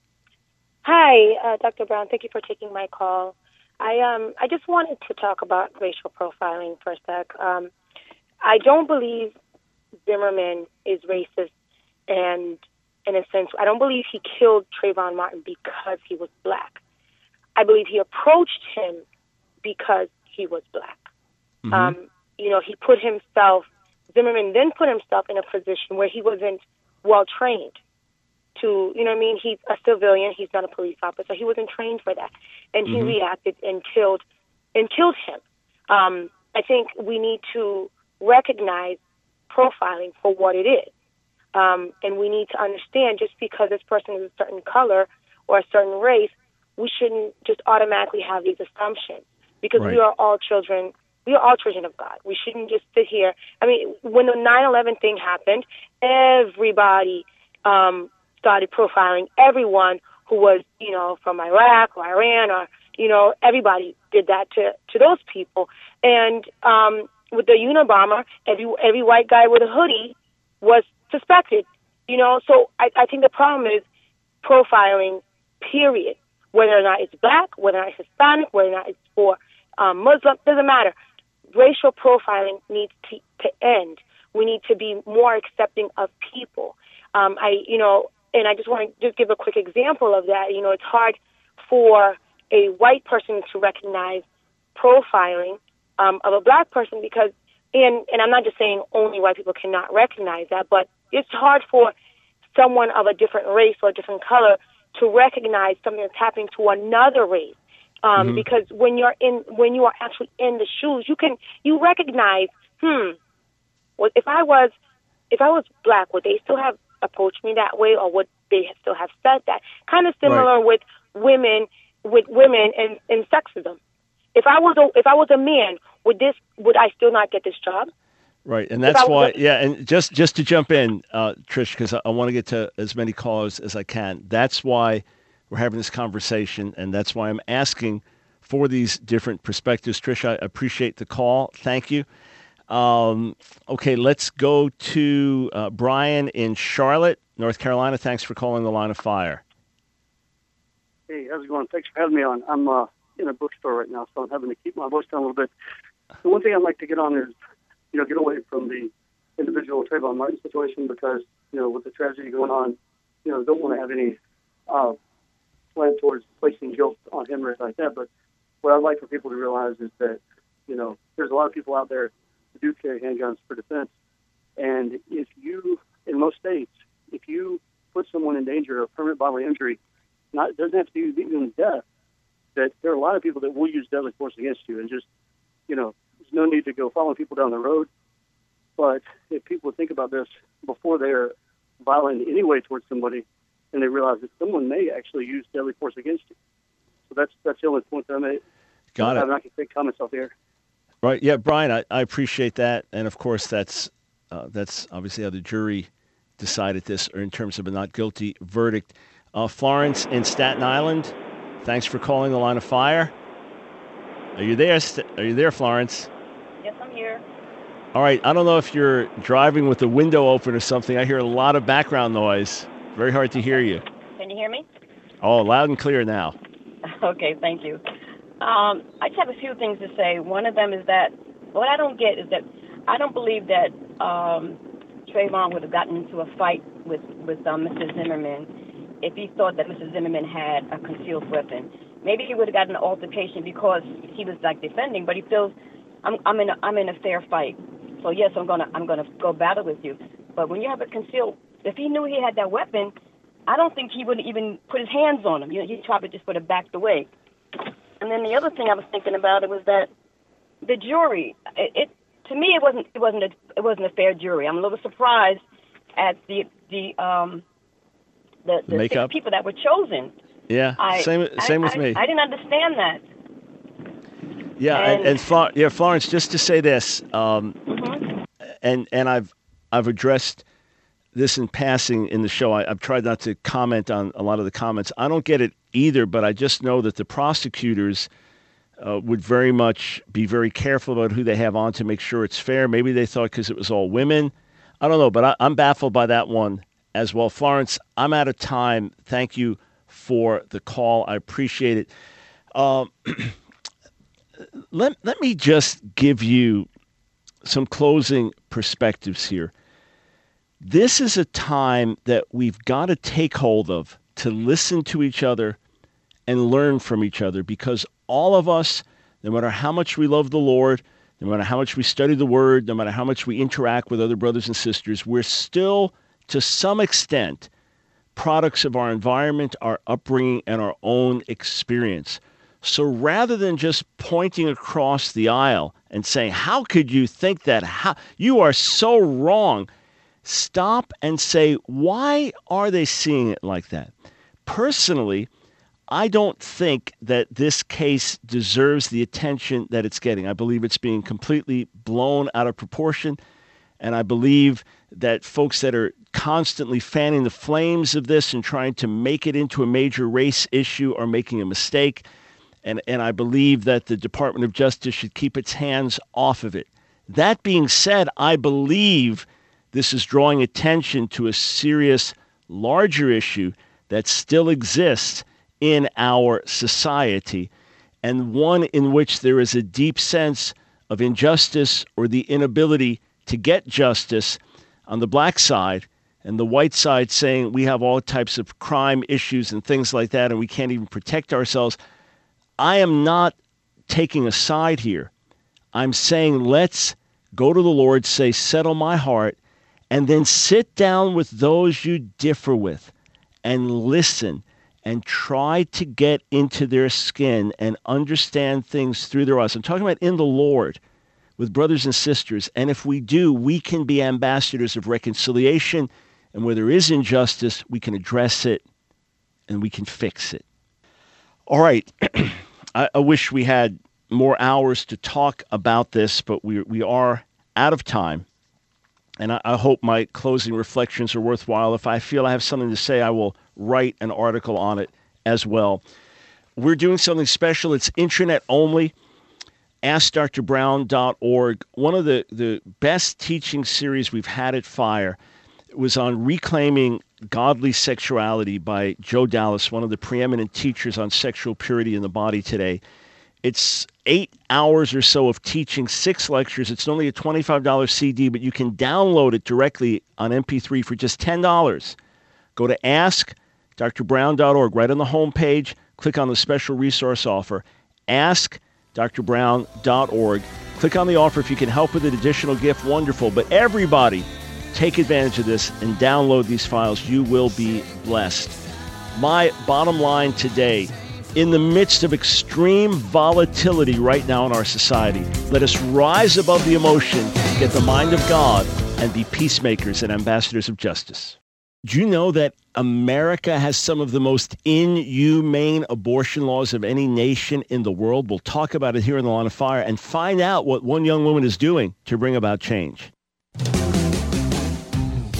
Hi, Dr. Brown. Thank you for taking my call. I just wanted to talk about racial profiling for a sec. I don't believe Zimmerman is racist, and in a sense, I don't believe he killed Trayvon Martin because he was black. I believe he approached him because he was black. Mm-hmm. He put himself, Zimmerman then put himself in a position where he wasn't well trained to, he's a civilian, he's not a police officer, he wasn't trained for that. And he reacted and killed him. I think we need to recognize profiling for what it is. And we need to understand just because this person is a certain color or a certain race, we shouldn't just automatically have these assumptions because we are all children. We are all children of God. We shouldn't just sit here. I mean, when the 9/11 thing happened, everybody started profiling everyone who was, from Iraq or Iran or, everybody did that to those people. And with the Unabomber, every white guy with a hoodie was suspected, So I think the problem is profiling, period. Whether or not it's black, whether or not it's Hispanic, whether or not it's for Muslim, doesn't matter. Racial profiling needs to end. We need to be more accepting of people. And I just want to just give a quick example of that. It's hard for a white person to recognize profiling of a black person because, and I'm not just saying only white people cannot recognize that, but it's hard for someone of a different race or a different color to recognize something that's happening to another race. Because when you are actually in the shoes, you recognize, well, if I was black, would they still have approached me that way, or would they still have said that? Kind of similar with women and sexism. If I was a man, would I still not get this job? Right, and that's why, and just to jump in, Trish, because I want to get to as many callers as I can. That's why we're having this conversation, and that's why I'm asking for these different perspectives. Trish, I appreciate the call. Thank you. Okay, let's go to Brian in Charlotte, North Carolina. Thanks for calling the Line of Fire. Hey, how's it going? Thanks for having me on. I'm in a bookstore right now, so I'm having to keep my voice down a little bit. The one thing I'd like to get on is, get away from the individual Trayvon Martin situation because, with the tragedy going on, don't want to have any plan towards placing guilt on him or anything like that. But what I'd like for people to realize is that, there's a lot of people out there who do carry handguns for defense. And if you, in most states, if you put someone in danger of permanent bodily injury, it doesn't have to be even death, that there are a lot of people that will use deadly force against you. And just, there's no need to go following people down the road. But if people would think about this before they're violent in any way towards somebody, and they realize that someone may actually use deadly force against you. So that's the only point that I made. Got it. I'm not going to take comments off the air. Right. Yeah, Brian, I appreciate that. And, of course, that's obviously how the jury decided this, or in terms of a not guilty verdict. Florence in Staten Island, thanks for calling the Line of Fire. Are you there? Are you there, Florence? Yes, I'm here. All right. I don't know if you're driving with the window open or something. I hear a lot of background noise. Very hard to hear you. Can you hear me? Oh, loud and clear now. Okay, thank you. I just have a few things to say. One of them is that what I don't get is that I don't believe that Trayvon would have gotten into a fight with Mr. Zimmerman if he thought that Mr. Zimmerman had a concealed weapon. Maybe he would have gotten an altercation because he was like defending, but he feels I'm in a fair fight. So yes, I'm gonna go battle with you. But when you have a concealed, if he knew he had that weapon, I don't think he would even put his hands on him. He probably just would have backed away. And then the other thing I was thinking about it was that the jury. To me, it wasn't a fair jury. I'm a little surprised at the makeup, six people that were chosen. Yeah, same with me. I didn't understand that. Yeah, and Florence, just to say this, and I've addressed this in passing in the show. I've tried not to comment on a lot of the comments. I don't get it either, but I just know that the prosecutors would very much be very careful about who they have on to make sure it's fair. Maybe they thought because it was all women. I don't know, but I'm baffled by that one as well. Florence, I'm out of time. Thank you for the call. I appreciate it. Let me just give you some closing perspectives here. This is a time that we've got to take hold of to listen to each other and learn from each other, because all of us, no matter how much we love the Lord, no matter how much we study the Word, no matter how much we interact with other brothers and sisters, we're still, to some extent, products of our environment, our upbringing, and our own experience. So rather than just pointing across the aisle and saying, how could you think that? How you are so wrong, stop and say, why are they seeing it like that? Personally, I don't think that this case deserves the attention that it's getting. I believe it's being completely blown out of proportion, and I believe that folks that are constantly fanning the flames of this and trying to make it into a major race issue are making a mistake. And I believe that the Department of Justice should keep its hands off of it. That being said, I believe this is drawing attention to a serious, larger issue that still exists in our society, and one in which there is a deep sense of injustice or the inability to get justice on the black side, and the white side saying we have all types of crime issues and things like that, and we can't even protect ourselves. I am not taking a side here. I'm saying let's go to the Lord, say, settle my heart, and then sit down with those you differ with and listen and try to get into their skin and understand things through their eyes. I'm talking about in the Lord with brothers and sisters. And if we do, we can be ambassadors of reconciliation. And where there is injustice, we can address it and we can fix it. All right. I wish we had more hours to talk about this, but we are out of time. And I hope my closing reflections are worthwhile. If I feel I have something to say, I will write an article on it as well. We're doing something special. It's internet only. AskDrBrown.org. One of the best teaching series we've had at Fire was on reclaiming godly sexuality by Joe Dallas, one of the preeminent teachers on sexual purity in the body today. It's 8 hours or so of teaching, 6 lectures. It's only a $25 CD, but you can download it directly on MP3 for just $10. Go to AskDrBrown.org. Right on the homepage, click on the special resource offer, AskDrBrown.org. Click on the offer. If you can help with an additional gift, wonderful. But everybody, take advantage of this and download these files. You will be blessed. My bottom line today, in the midst of extreme volatility right now in our society, let us rise above the emotion, get the mind of God, and be peacemakers and ambassadors of justice. Do you know that America has some of the most inhumane abortion laws of any nation in the world? We'll talk about it here in the Line of Fire and find out what one young woman is doing to bring about change.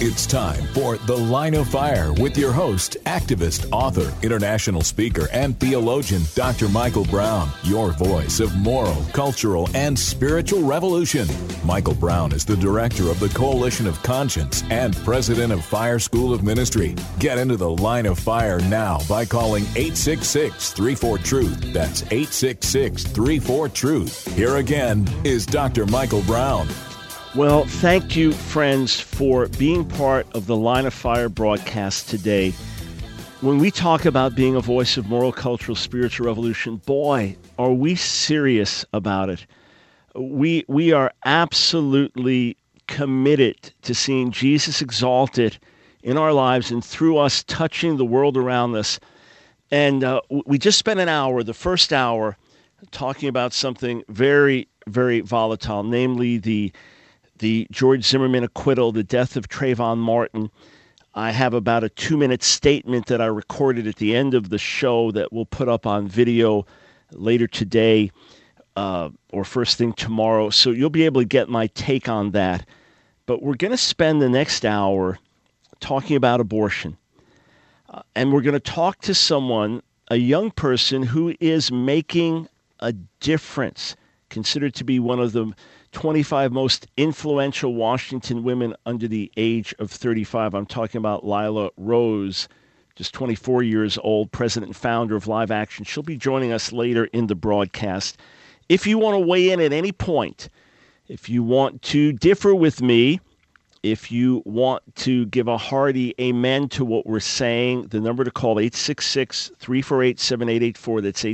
It's time for The Line of Fire with your host, activist, author, international speaker, and theologian, Dr. Michael Brown, your voice of moral, cultural, and spiritual revolution. Michael Brown is the director of the Coalition of Conscience and president of Fire School of Ministry. Get into The Line of Fire now by calling 866-34-TRUTH. That's 866-34-TRUTH. Here again is Dr. Michael Brown. Well, thank you, friends, for being part of the Line of Fire broadcast today. When we talk about being a voice of moral, cultural, spiritual revolution, boy, are we serious about it. We are absolutely committed to seeing Jesus exalted in our lives and through us touching the world around us. And we just spent an hour, the first hour, talking about something very, very volatile, namely the George Zimmerman acquittal, the death of Trayvon Martin. I have about a 2-minute statement that I recorded at the end of the show that we'll put up on video later today or first thing tomorrow. So you'll be able to get my take on that. But we're going to spend the next hour talking about abortion. And we're going to talk to someone, a young person who is making a difference, considered to be one of the 25 most influential Washington women under the age of 35. I'm talking about Lila Rose, just 24 years old, president and founder of Live Action. She'll be joining us later in the broadcast. If you want to weigh in at any point, if you want to differ with me, if you want to give a hearty amen to what we're saying, the number to call, 866-348-7884. That's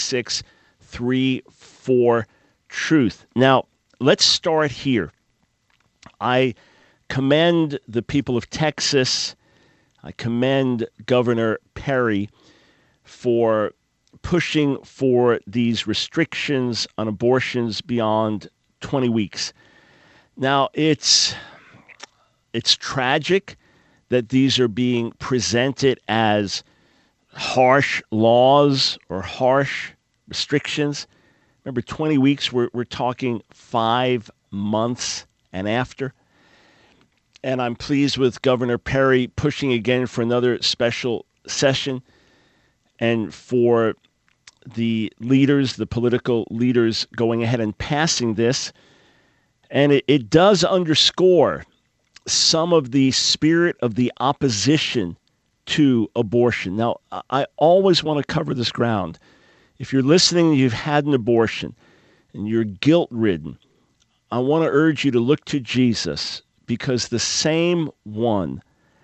866-34-TRUTH. Now, let's start here. I commend the people of Texas. I commend Governor Perry for pushing for these restrictions on abortions beyond 20 weeks. Now, it's tragic that these are being presented as harsh laws or harsh restrictions. Remember, 20 weeks, we're talking 5 months and after. And I'm pleased with Governor Perry pushing again for another special session and for the leaders, the political leaders, going ahead and passing this. And it does underscore some of the spirit of the opposition to abortion. Now, I always want to cover this ground. If you're listening and you've had an abortion and you're guilt-ridden, I want to urge you to look to Jesus, because the same one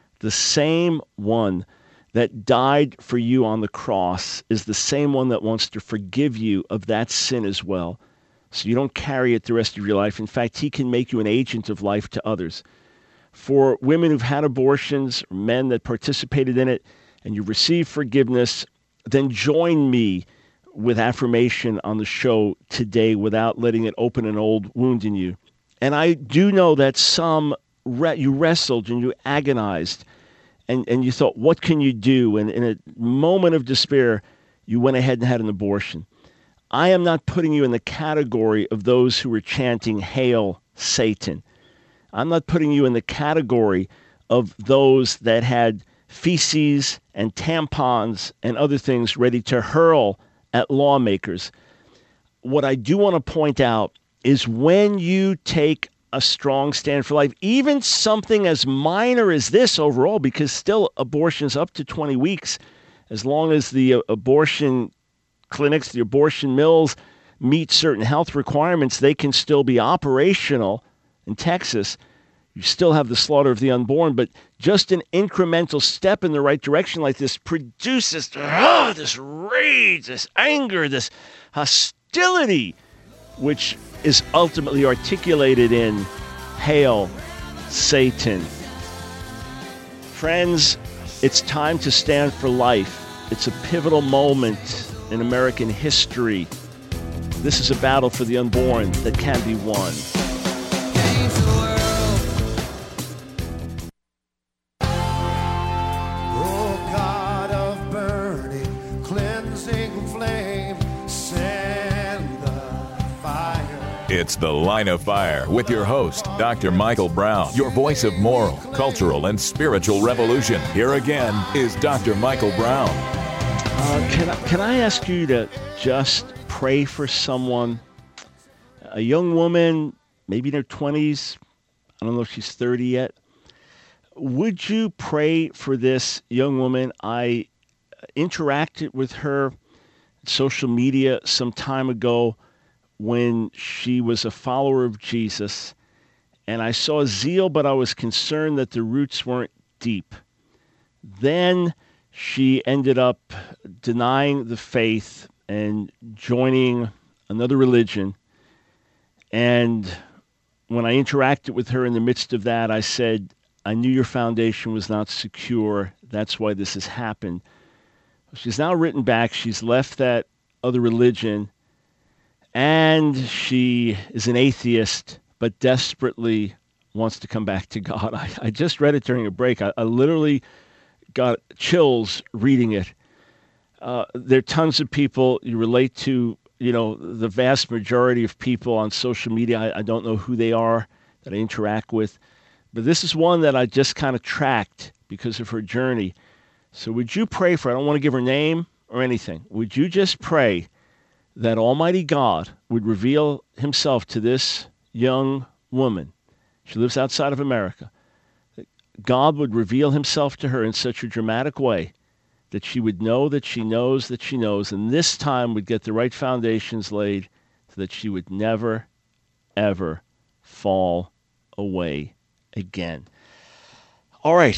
that died for you on the cross is the same one that wants to forgive you of that sin as well, so you don't carry it the rest of your life. In fact, he can make you an agent of life to others. For women who've had abortions, men that participated in it, and you've received forgiveness, then join me with affirmation on the show today without letting it open an old wound in you. And I do know that some, you wrestled and you agonized and you thought, what can you do? And in a moment of despair, you went ahead and had an abortion. I am not putting you in the category of those who were chanting, "Hail Satan." I'm not putting you in the category of those that had feces and tampons and other things ready to hurl at lawmakers. What I do want to point out is when you take a strong stand for life, even something as minor as this overall, because still abortions up to 20 weeks, as long as the abortion clinics, the abortion mills meet certain health requirements, they can still be operational in Texas. You still have the slaughter of the unborn, but just an incremental step in the right direction like this produces this rage, this anger, this hostility, which is ultimately articulated in "Hail Satan." Friends, it's time to stand for life. It's a pivotal moment in American history. This is a battle for the unborn that can be won. Cleansing flame, send the fire. It's The Line of Fire with your host, Dr. Michael Brown, your voice of moral, cultural, and spiritual revolution. Here again is Dr. Michael Brown. Can I ask you to just pray for someone, a young woman, maybe in her 20s, I don't know if she's 30 yet. Would you pray for this young woman? I interacted with her on social media some time ago when she was a follower of Jesus, and I saw zeal, but I was concerned that the roots weren't deep. Then she ended up denying the faith and joining another religion. And when I interacted with her in the midst of that, I said, I knew your foundation was not secure. That's why this has happened. She's now written back. She's left that other religion, and she is an atheist, but desperately wants to come back to God. I just read it during a break. I literally got chills reading it. There are tons of people you relate to, the vast majority of people on social media. I don't know who they are that I interact with, but this is one that I just kind of tracked because of her journey. So would you pray for her? I don't want to give her name or anything. Would you just pray that Almighty God would reveal himself to this young woman? She lives outside of America. That God would reveal himself to her in such a dramatic way that she would know that she knows that she knows, and this time would get the right foundations laid so that she would never, ever fall away again. All right,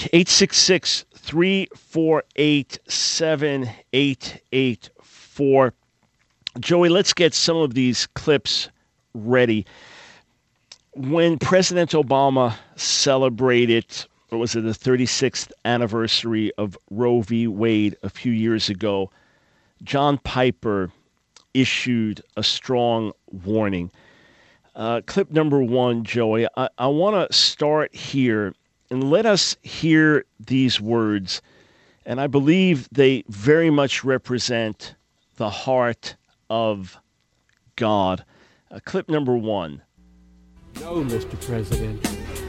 866-348-7884. Joey, let's get some of these clips ready. When President Obama celebrated, what was it, the 36th anniversary of Roe v. Wade a few years ago, John Piper issued a strong warning. Clip number one, Joey, I want to start here and let us hear these words. And I believe they very much represent the heart of God. Clip number one. No, Mr. President.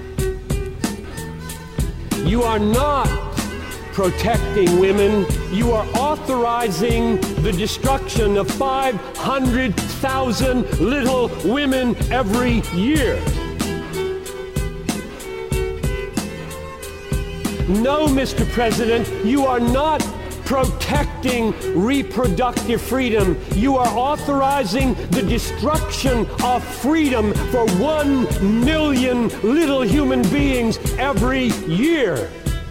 You are not protecting women. You are authorizing the destruction of 500,000 little women every year. No, Mr. President, you are not protecting reproductive freedom. You are authorizing the destruction of freedom for 1 million little human beings every year.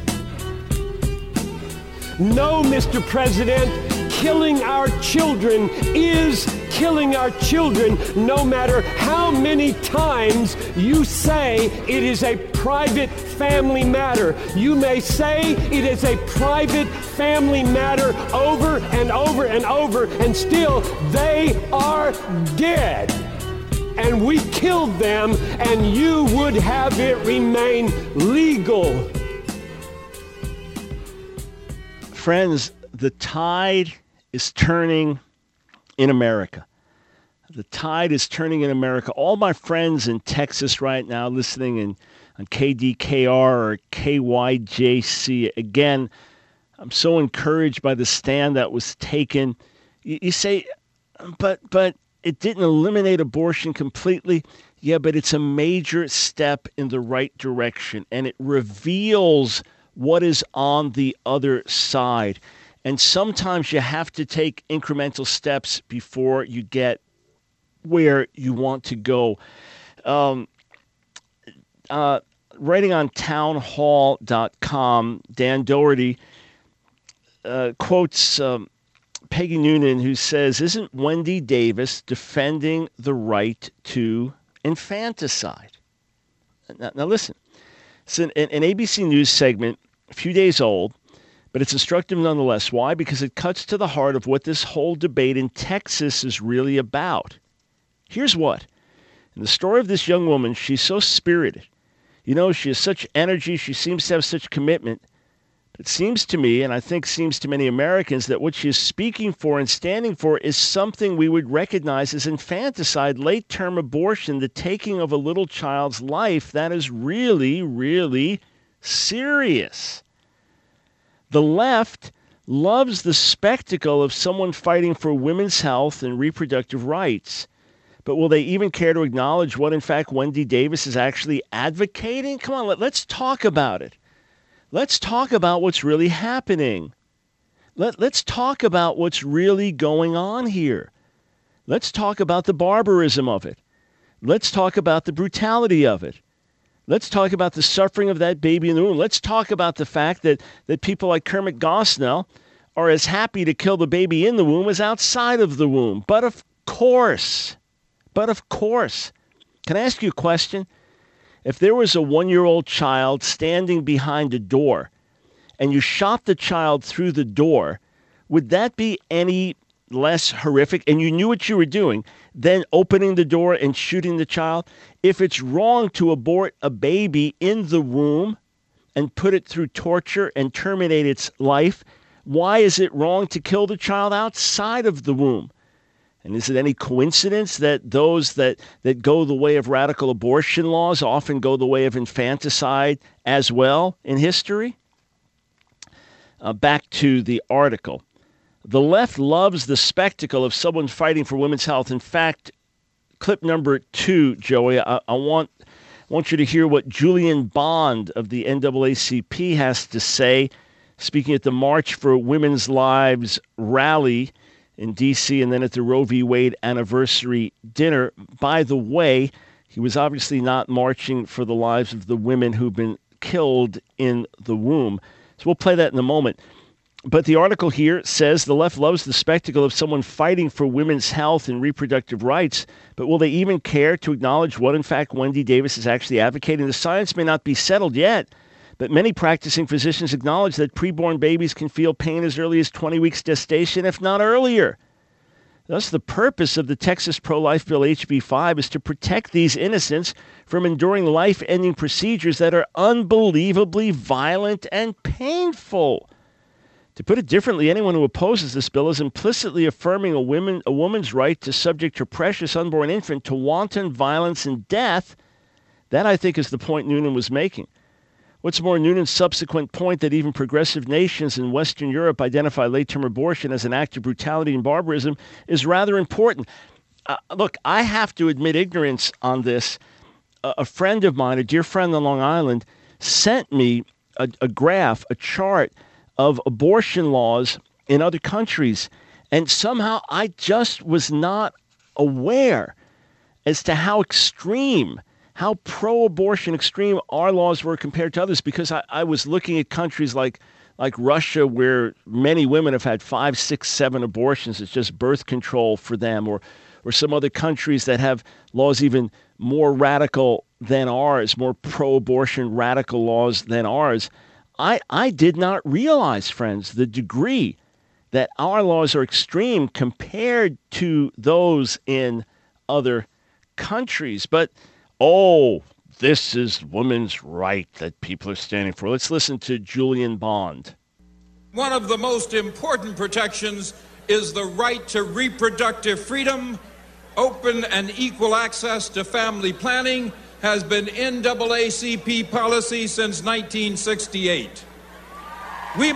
No, Mr. President, killing our children is killing our children, no matter how many times you say it is a private family matter. You may say it is a private family matter over and over and over, and still they are dead. And we killed them, and you would have it remain legal. Friends, the tide is turning in America. The tide is turning in America. All my friends in Texas right now listening on KDKR or KYJC, again, I'm so encouraged by the stand that was taken. You say, but it didn't eliminate abortion completely. Yeah, but it's a major step in the right direction, and it reveals what is on the other side. And sometimes you have to take incremental steps before you get where you want to go. Writing on townhall.com, Dan Doherty quotes Peggy Noonan, who says, isn't Wendy Davis defending the right to infanticide? Now listen, it's an ABC News segment, a few days old, but it's instructive nonetheless. Why? Because it cuts to the heart of what this whole debate in Texas is really about. Here's what. In the story of this young woman, she's so spirited. You know, she has such energy. She seems to have such commitment. It seems to me, and I think seems to many Americans, that what she's speaking for and standing for is something we would recognize as infanticide, late-term abortion, the taking of a little child's life. That is really, really serious. The left loves the spectacle of someone fighting for women's health and reproductive rights. But will they even care to acknowledge what, in fact, Wendy Davis is actually advocating? Come on, let's talk about it. Let's talk about what's really happening. Let's talk about what's really going on here. Let's talk about the barbarism of it. Let's talk about the brutality of it. Let's talk about the suffering of that baby in the womb. Let's talk about the fact that people like Kermit Gosnell are as happy to kill the baby in the womb as outside of the womb. But of course, can I ask you a question? If there was a 1-year-old child standing behind a door and you shot the child through the door, would that be any less horrific, and you knew what you were doing, than opening the door and shooting the child? If it's wrong to abort a baby in the womb and put it through torture and terminate its life, why is it wrong to kill the child outside of the womb? And is it any coincidence that those that go the way of radical abortion laws often go the way of infanticide as well in history? Back to the article. The left loves the spectacle of someone fighting for women's health. In fact, clip number 2, Joey, I want you to hear what Julian Bond of the NAACP has to say, speaking at the March for Women's Lives rally in D.C. and then at the Roe v. Wade anniversary dinner. By the way, he was obviously not marching for the lives of the women who've been killed in the womb. So we'll play that in a moment. But the article here says the left loves the spectacle of someone fighting for women's health and reproductive rights, but will they even care to acknowledge what, in fact, Wendy Davis is actually advocating? The science may not be settled yet, but many practicing physicians acknowledge that preborn babies can feel pain as early as 20 weeks gestation, if not earlier. Thus, the purpose of the Texas pro-life bill HB 5 is to protect these innocents from enduring life-ending procedures that are unbelievably violent and painful. To put it differently, anyone who opposes this bill is implicitly affirming a woman's right to subject her precious unborn infant to wanton violence and death. That, I think, is the point Noonan was making. What's more, Noonan's subsequent point that even progressive nations in Western Europe identify late-term abortion as an act of brutality and barbarism is rather important. Look, I have to admit ignorance on this. A friend of mine, a dear friend on Long Island, sent me a graph, a chart of abortion laws in other countries, and somehow I just was not aware as to how extreme, how pro-abortion extreme our laws were compared to others, because I was looking at countries like Russia, where many women have had 5, 6, 7 abortions. It's just birth control for them, or some other countries that have laws even more radical than ours, more pro-abortion radical laws than ours. I did not realize, friends, the degree that our laws are extreme compared to those in other countries. But this is women's right that people are standing for. Let's listen to Julian Bond. One of the most important protections is the right to reproductive freedom. Open and equal access to family planning has been NAACP policy since 1968. We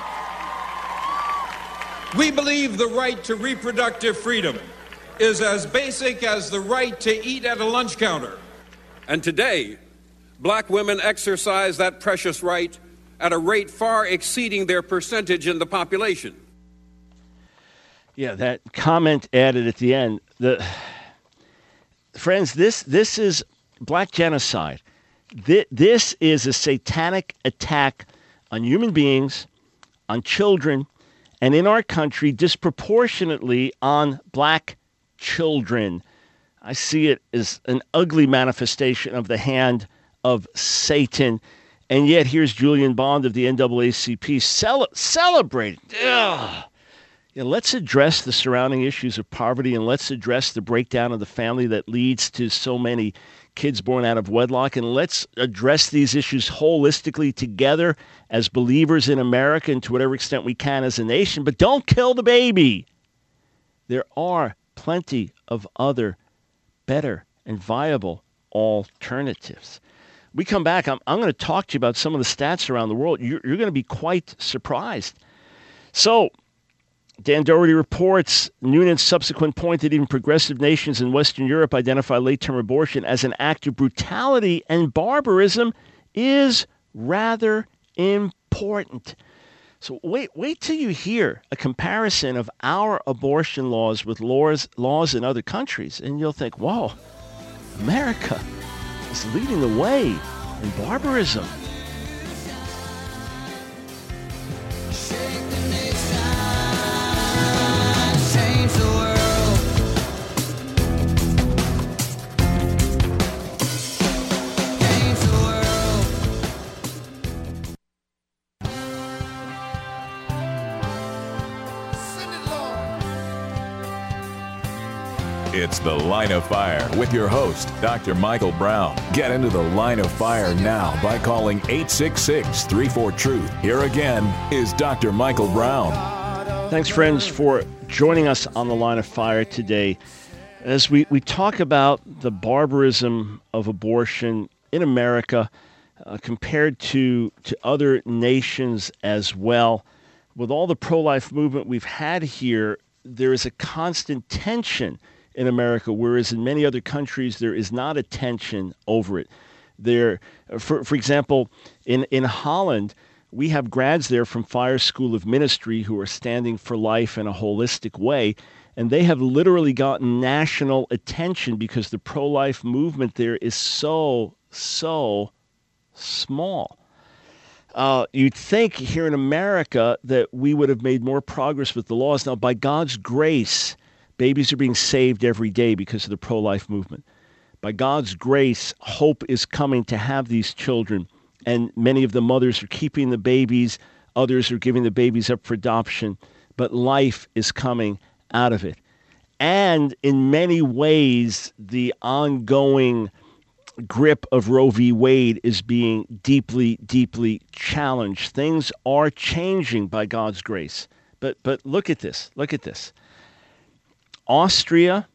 believe the right to reproductive freedom is as basic as the right to eat at a lunch counter. And today, black women exercise that precious right at a rate far exceeding their percentage in the population. Yeah, that comment added at the end. Friends, this is black genocide. This is a satanic attack on human beings, on children, and in our country, disproportionately on black children. I see it as an ugly manifestation of the hand of Satan. And yet here's Julian Bond of the NAACP celebrating. let's address the surrounding issues of poverty, and let's address the breakdown of the family that leads to so many kids born out of wedlock, and let's address these issues holistically together as believers in America and to whatever extent we can as a nation, but don't kill the baby. There are plenty of other better and viable alternatives. We come back, I'm going to talk to you about some of the stats around the world. You're going to be quite surprised. So, Dan Doherty reports Noonan's subsequent point that even progressive nations in Western Europe identify late-term abortion as an act of brutality and barbarism is rather important. So wait till you hear a comparison of our abortion laws with laws in other countries, and you'll think, whoa, America is leading the way in barbarism. It's The Line of Fire with your host, Dr. Michael Brown. Get into the Line of Fire now by calling 866-34-TRUTH. Here again is Dr. Michael Brown. Thanks, friends, for joining us on the Line of Fire today as we talk about the barbarism of abortion in America compared to other nations as well. With all the pro-life movement we've had here, there is a constant tension in America, whereas in many other countries there is not a tension over it. There, for example, in Holland, we have grads there from Fire School of Ministry who are standing for life in a holistic way, and they have literally gotten national attention because the pro-life movement there is so small. You'd think here in America that we would have made more progress with the laws. Now, by God's grace, babies are being saved every day because of the pro-life movement. By God's grace, hope is coming to have these children, and many of the mothers are keeping the babies. Others are giving the babies up for adoption, but life is coming out of it. And in many ways, the ongoing grip of Roe v. Wade is being deeply, deeply challenged. Things are changing by God's grace. But look at this. Look at this. Austria,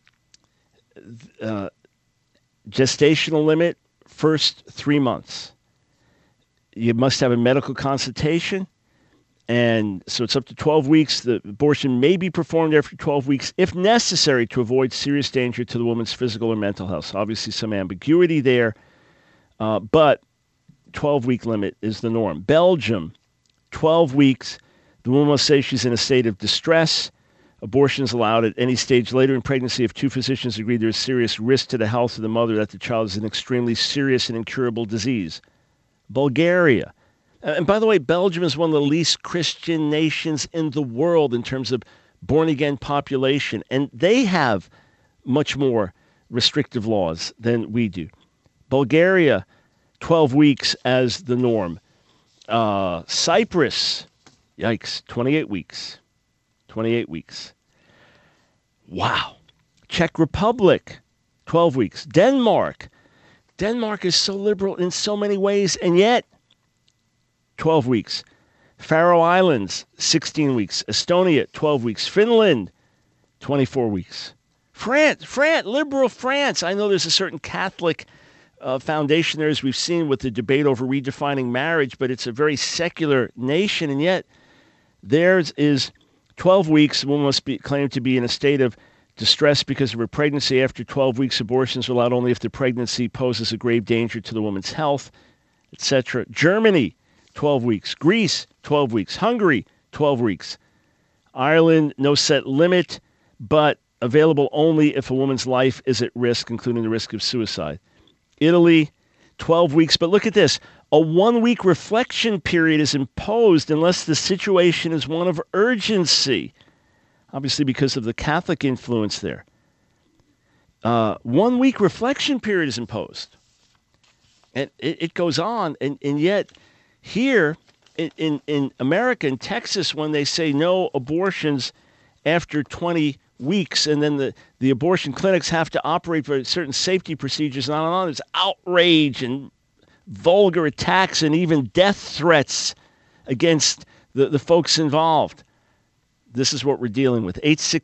gestational limit, first 3 months. You must have a medical consultation, and so it's up to 12 weeks. The abortion may be performed after 12 weeks if necessary to avoid serious danger to the woman's physical or mental health. So obviously some ambiguity there, but 12-week limit is the norm. Belgium, 12 weeks. The woman must say she's in a state of distress. Abortion is allowed at any stage later in pregnancy if two physicians agree there is serious risk to the health of the mother that the child is an extremely serious and incurable disease. Bulgaria. And by the way, Belgium is one of the least Christian nations in the world in terms of born-again population, and they have much more restrictive laws than we do. Bulgaria, 12 weeks as the norm. Cyprus, yikes, 28 weeks. 28 weeks. Wow. Czech Republic, 12 weeks. Denmark is so liberal in so many ways, and yet 12 weeks. Faroe Islands, 16 weeks. Estonia, 12 weeks. Finland, 24 weeks. France, liberal France. I know there's a certain Catholic foundation there, as we've seen with the debate over redefining marriage, but it's a very secular nation, and yet theirs is 12 weeks. A woman must be claimed to be in a state of distress because of her pregnancy. After 12 weeks, abortions are allowed only if the pregnancy poses a grave danger to the woman's health, etc. Germany, 12 weeks. Greece, 12 weeks. Hungary, 12 weeks. Ireland, no set limit, but available only if a woman's life is at risk, including the risk of suicide. Italy, 12 weeks. But look at this. A 1-week reflection period is imposed unless the situation is one of urgency, obviously because of the Catholic influence there. 1-week reflection period is imposed. And it goes on, and yet here in America, in Texas, when they say no abortions after 20 weeks, and then the abortion clinics have to operate for certain safety procedures, and on, there's outrage and vulgar attacks and even death threats against the folks involved. This is what we're dealing with.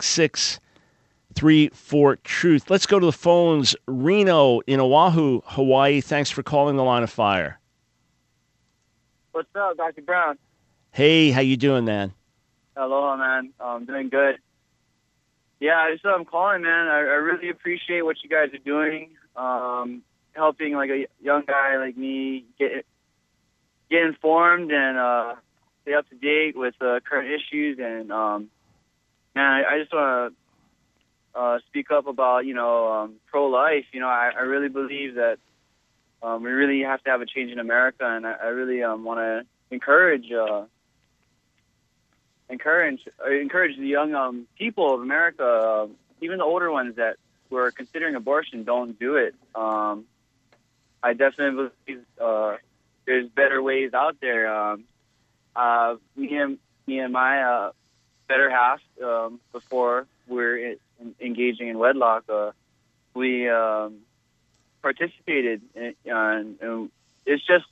866-34-TRUTH. Let's go to the phones. Reno in Oahu, Hawaii. Thanks for calling the Line of Fire. What's up, Dr. Brown? Hey, how you doing, man? Aloha, man. I'm doing good. Yeah, I'm calling, man. I really appreciate what you guys are doing, helping like a young guy like me get informed and stay up to date with current issues. And man, I just want to speak up about pro-life. I really believe that we really have to have a change in America, and I really want to encourage the young people of America, even the older ones that were considering abortion, don't do it. I definitely believe there's better ways out there. Me and my better half, before we're engaging in wedlock, we participated, and it's just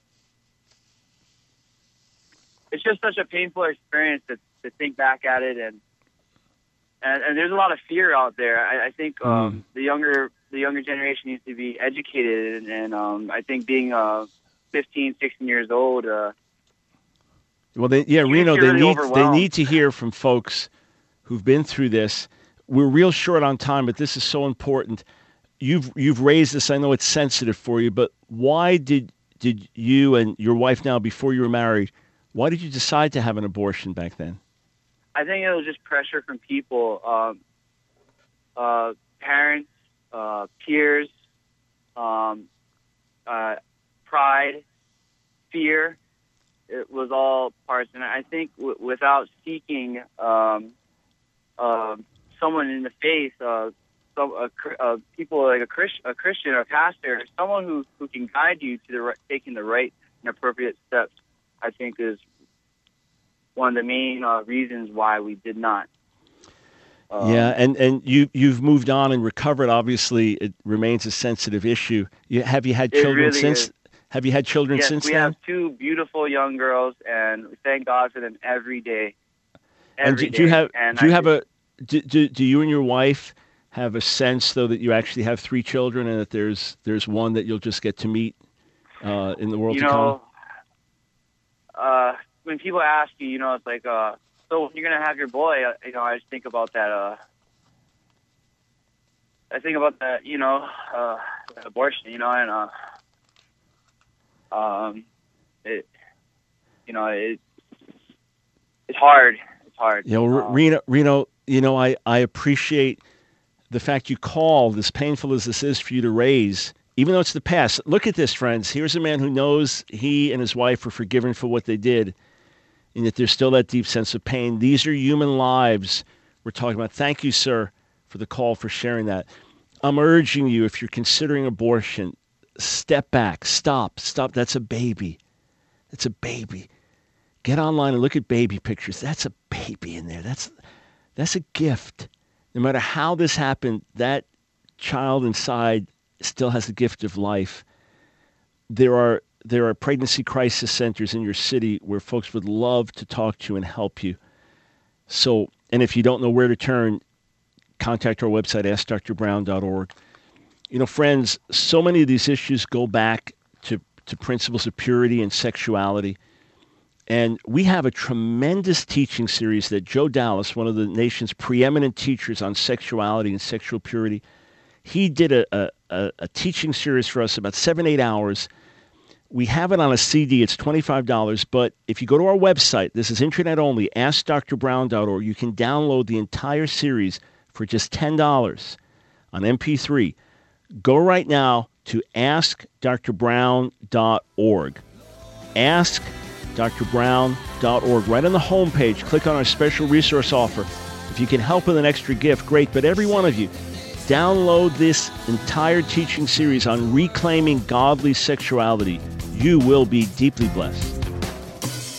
such a painful experience to think back at it, and there's a lot of fear out there. I think the younger generation needs to be educated, and I think being 15, 16 years old. Well, Reno, they need to hear from folks who've been through this. We're real short on time, but this is so important. You've raised this. I know it's sensitive for you, but why did you and your wife now, before you were married, why did you decide to have an abortion back then? I think it was just pressure from people, parents, peers, pride, fear. It was all parts, and I think without seeking someone in the faith, people like a Christian or a pastor, someone who can guide you to taking the right and appropriate steps, I think is one of the main reasons why we did not. And you've moved on and recovered. Obviously, it remains a sensitive issue. Have you had children since? Have you had children since then? Yes, we have two beautiful young girls, and we thank God for them every day. Do you and your wife have a sense, though, that you actually have three children, and that there's one that you'll just get to meet in the world to come? When people ask you, it's like, so when you're gonna have your boy, I just think about that. I think about that, abortion, and it's hard. It's hard. Reno, I appreciate the fact you called, as painful as this is for you to raise, even though it's the past. Look at this, friends. Here's a man who knows he and his wife were forgiven for what they did, and yet there's still that deep sense of pain. These are human lives we're talking about. Thank you, sir, for the call, for sharing that. I'm urging you, if you're considering abortion, step back. Stop. That's a baby. It's a baby. Get online and look at baby pictures. That's a baby in there. That's a gift. No matter how this happened, that child inside still has the gift of life. There are pregnancy crisis centers in your city where folks would love to talk to you and help you. So, and if you don't know where to turn, contact our website, askdrbrown.org. Friends, so many of these issues go back to principles of purity and sexuality. And we have a tremendous teaching series that Joe Dallas, one of the nation's preeminent teachers on sexuality and sexual purity, he did a teaching series for us, about 7-8 hours. We have it on a CD. It's $25. But if you go to our website, this is internet only, askdrbrown.org, you can download the entire series for just $10 on MP3. Go right now to askdrbrown.org. Askdrbrown.org. Right on the homepage, click on our special resource offer. If you can help with an extra gift, great. But every one of you, download this entire teaching series on reclaiming godly sexuality. You will be deeply blessed.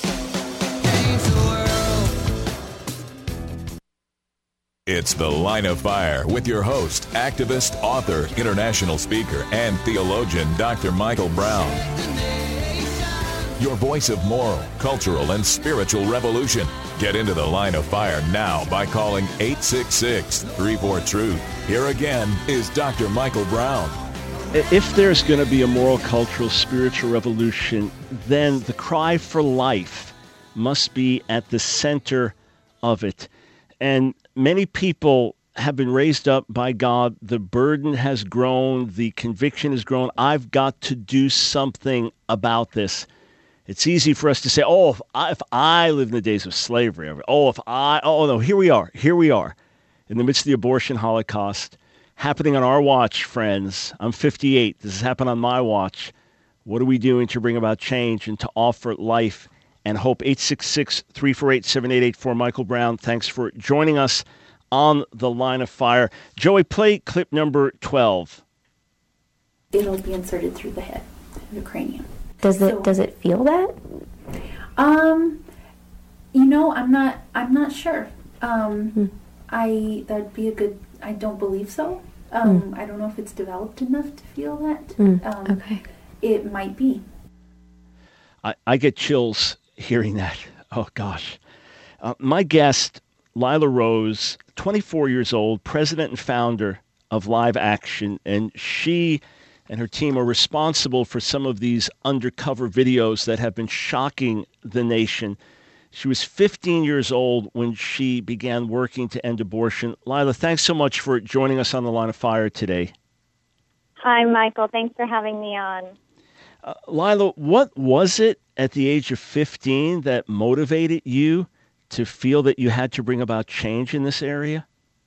It's The Line of Fire with your host, activist, author, international speaker, and theologian, Dr. Michael Brown. Your voice of moral, cultural, and spiritual revolution. Get into The Line of Fire now by calling 866-34-TRUTH. Here again is Dr. Michael Brown. If there's going to be a moral, cultural, spiritual revolution, then the cry for life must be at the center of it. And many people have been raised up by God. The burden has grown. The conviction has grown. I've got to do something about this. It's easy for us to say, if I lived in the days of slavery. Here we are in the midst of the abortion holocaust happening on our watch, friends. I'm 58. This has happened on my watch. What are we doing to bring about change and to offer life and hope? 866-348-7884. Michael Brown, thanks for joining us on The Line of Fire. Joey, play clip number 12. It'll be inserted through the head, through the cranium. Does it feel that? I'm not sure. That'd be a good. I don't believe so. I don't know if it's developed enough to feel that. Okay. It might be. I get chills hearing that. Oh, gosh. My guest, Lila Rose, 24 years old, president and founder of Live Action, and she and her team are responsible for some of these undercover videos that have been shocking the nation. She was 15 years old when she began working to end abortion. Lila, thanks so much for joining us on The Line of Fire today. Hi, Michael. Thanks for having me on. Lila, what was it at the age of 15 that motivated you to feel that you had to bring about change in this area?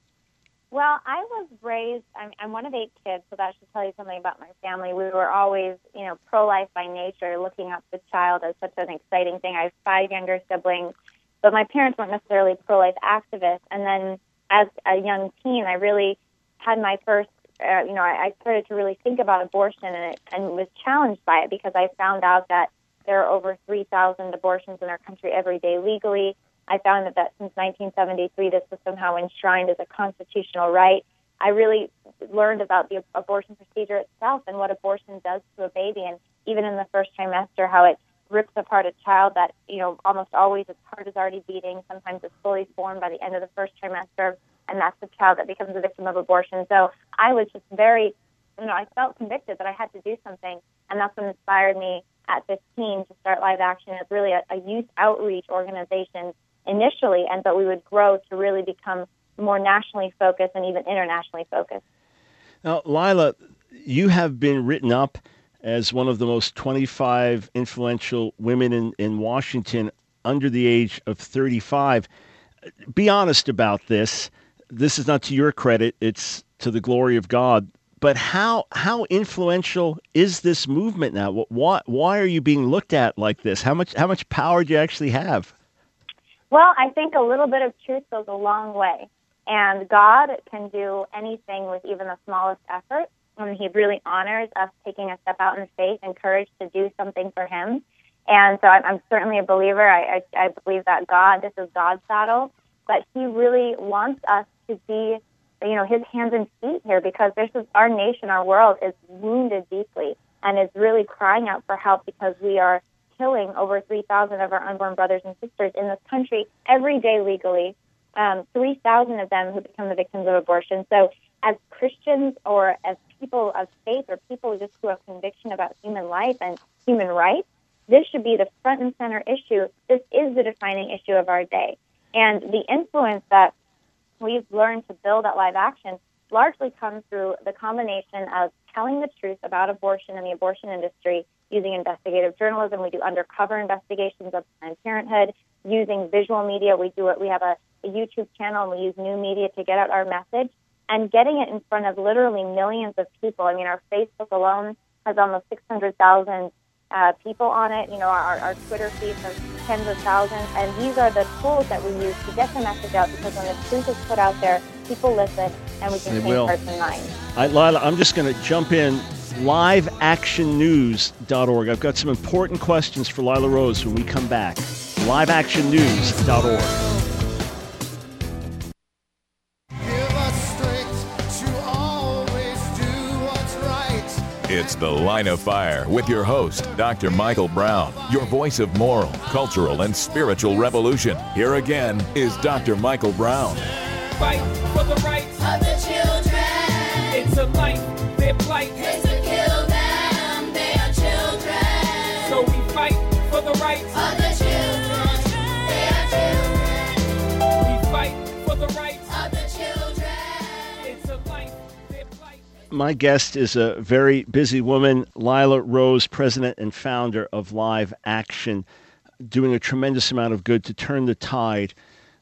Well, I was raised, I'm one of 8 kids, so that should tell you something about my family. We were always, pro-life by nature, looking up the child as such an exciting thing. I have 5 younger siblings, but my parents weren't necessarily pro-life activists. And then as a young teen, I really had my first, I started to really think about abortion and was challenged by it because I found out that there are over 3,000 abortions in our country every day legally. I found that since 1973, this was somehow enshrined as a constitutional right. I really learned about the abortion procedure itself and what abortion does to a baby, and even in the first trimester, how it rips apart a child that, almost always its heart is already beating. Sometimes it's fully formed by the end of the first trimester, and that's the child that becomes a victim of abortion. So I was just very, I felt convicted that I had to do something, and that's what inspired me at 15 to start Live Action as really a youth outreach organization initially, but we would grow to really become more nationally focused and even internationally focused. Now, Lila, you have been written up as one of the most 25 influential women in Washington under the age of 35. Be honest about this. This is not to your credit. It's to the glory of God. But how influential is this movement now? Why are you being looked at like this? How much power do you actually have? Well, I think a little bit of truth goes a long way. And God can do anything with even the smallest effort. And He really honors us taking a step out in faith and courage to do something for Him. And so I'm certainly a believer. I believe that this is God's battle. But He really wants us to be, His hands and feet here, because our nation, our world is wounded deeply and is really crying out for help because we are killing over 3,000 of our unborn brothers and sisters in this country every day legally, 3,000 of them who become the victims of abortion. So as Christians or as people of faith or people just who have conviction about human life and human rights, this should be the front and center issue. This is the defining issue of our day. And the influence that we've learned to build at Live Action largely comes through the combination of telling the truth about abortion and the abortion industry using investigative journalism. We do undercover investigations of Planned Parenthood, using visual media. We have a YouTube channel, and we use new media to get out our message, and getting it in front of literally millions of people. I mean, our Facebook alone has almost 600,000 people on it. Our Twitter feed has tens of thousands, and these are the tools that we use to get the message out, because when the truth is put out there, people listen, and we can change hearts and minds. Lila, I'm just going to jump in. LiveActionNews.org. I've got some important questions for Lila Rose when we come back. LiveActionNews.org. It's The Line of Fire with your host, Dr. Michael Brown, your voice of moral, cultural, and spiritual revolution. Here again is Dr. Michael Brown. Fight for the rights of the children. It's a life, their plight is to kill them. They are children. So we fight for the rights of the children. They are children. We fight for the rights of the children. It's a life, their plight. My guest is a very busy woman, Lila Rose, president and founder of Live Action, doing a tremendous amount of good to turn the tide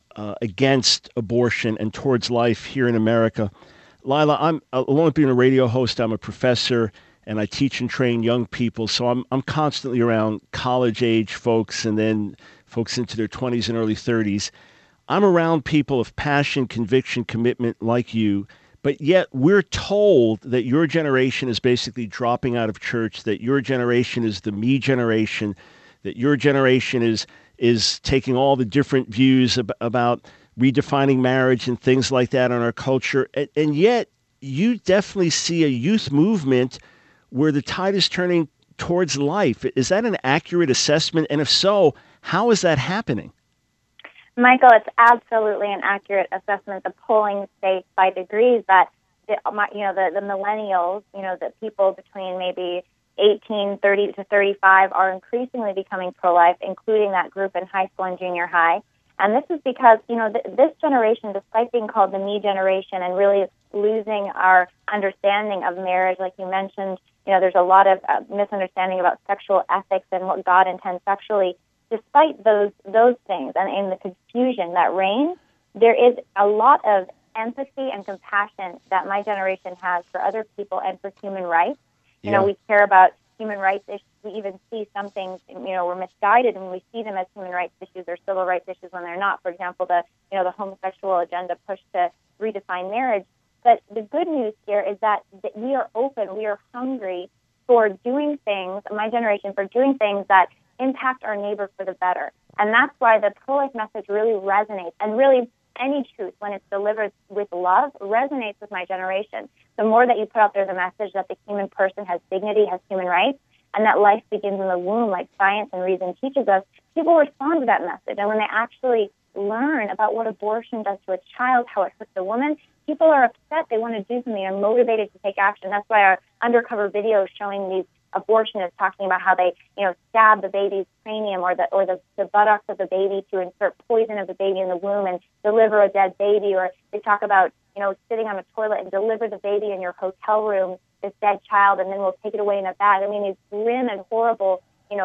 against abortion and towards life here in America. Lila, I'm along with being a radio host, I'm a professor and I teach and train young people. So I'm constantly around college age folks and then folks into their 20s and early 30s. I'm around people of passion, conviction, commitment like you, but yet we're told that your generation is basically dropping out of church, that your generation is the me generation, that your generation is taking all the different views about redefining marriage and things like that in our culture. And yet you definitely see a youth movement where the tide is turning towards life. Is that an accurate assessment? And if so, how is that happening? Michael, it's absolutely an accurate assessment. The polling states by degrees that the millennials, the people between maybe 18, 30 to 35 are increasingly becoming pro-life, including that group in high school and junior high. And this is because, this generation, despite being called the me generation and really losing our understanding of marriage, like you mentioned, there's a lot of misunderstanding about sexual ethics and what God intends sexually. Despite those things and in the confusion that reigns, there is a lot of empathy and compassion that my generation has for other people and for human rights. We care about human rights issues. We even see some things, we're misguided when we see them as human rights issues or civil rights issues when they're not. For example, the homosexual agenda push to redefine marriage. But the good news here is that we are open, we are hungry for doing things, my generation, for doing things that impact our neighbor for the better. And that's why the pro-life message really resonates. And really, any truth, when it's delivered with love, resonates with my generation. The more that you put out there the message that the human person has dignity, has human rights, and that life begins in the womb, like science and reason teaches us, people respond to that message. And when they actually learn about what abortion does to a child, how it hurts a woman, people are upset. They want to do something. They're motivated to take action. That's why our undercover videos showing these abortionists talking about how they, stab the baby's cranium or the buttocks of the baby to insert poison of the baby in the womb and deliver a dead baby, or they talk about, sitting on a toilet and deliver the baby in your hotel room, this dead child, and then we'll take it away in a bag. I mean, these grim and horrible,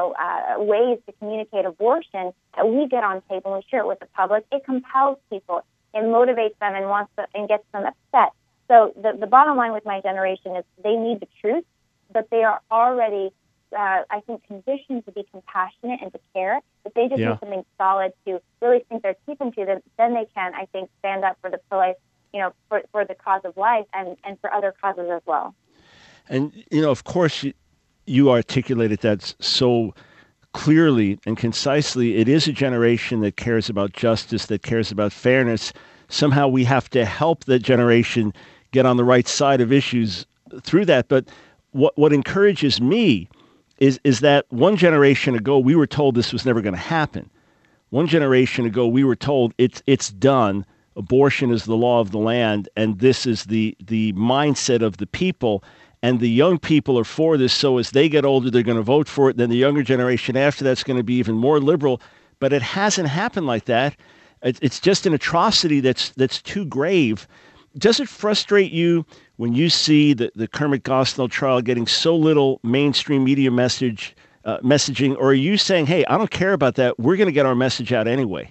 ways to communicate abortion that we get on tape and we share it with the public. It compels people. It motivates them and gets them upset. So the bottom line with my generation is they need the truth, but they are already, I think, conditioned to be compassionate and to care. If they just need something solid to really sink their teeth into, then they can, I think, stand up for the pro-life, for the cause of life and for other causes as well. And, of course, you articulated that so clearly and concisely. It is a generation that cares about justice, that cares about fairness. Somehow we have to help that generation get on the right side of issues through that. But what encourages me is that one generation ago, we were told this was never going to happen. One generation ago, we were told it's done. Abortion is the law of the land, and this is the mindset of the people. And the young people are for this, so as they get older, they're going to vote for it. Then the younger generation after that's going to be even more liberal. But it hasn't happened like that. It's just an atrocity that's too grave. Does it frustrate you when you see the Kermit Gosnell trial getting so little mainstream media messaging, or are you saying, hey, I don't care about that, we're going to get our message out anyway?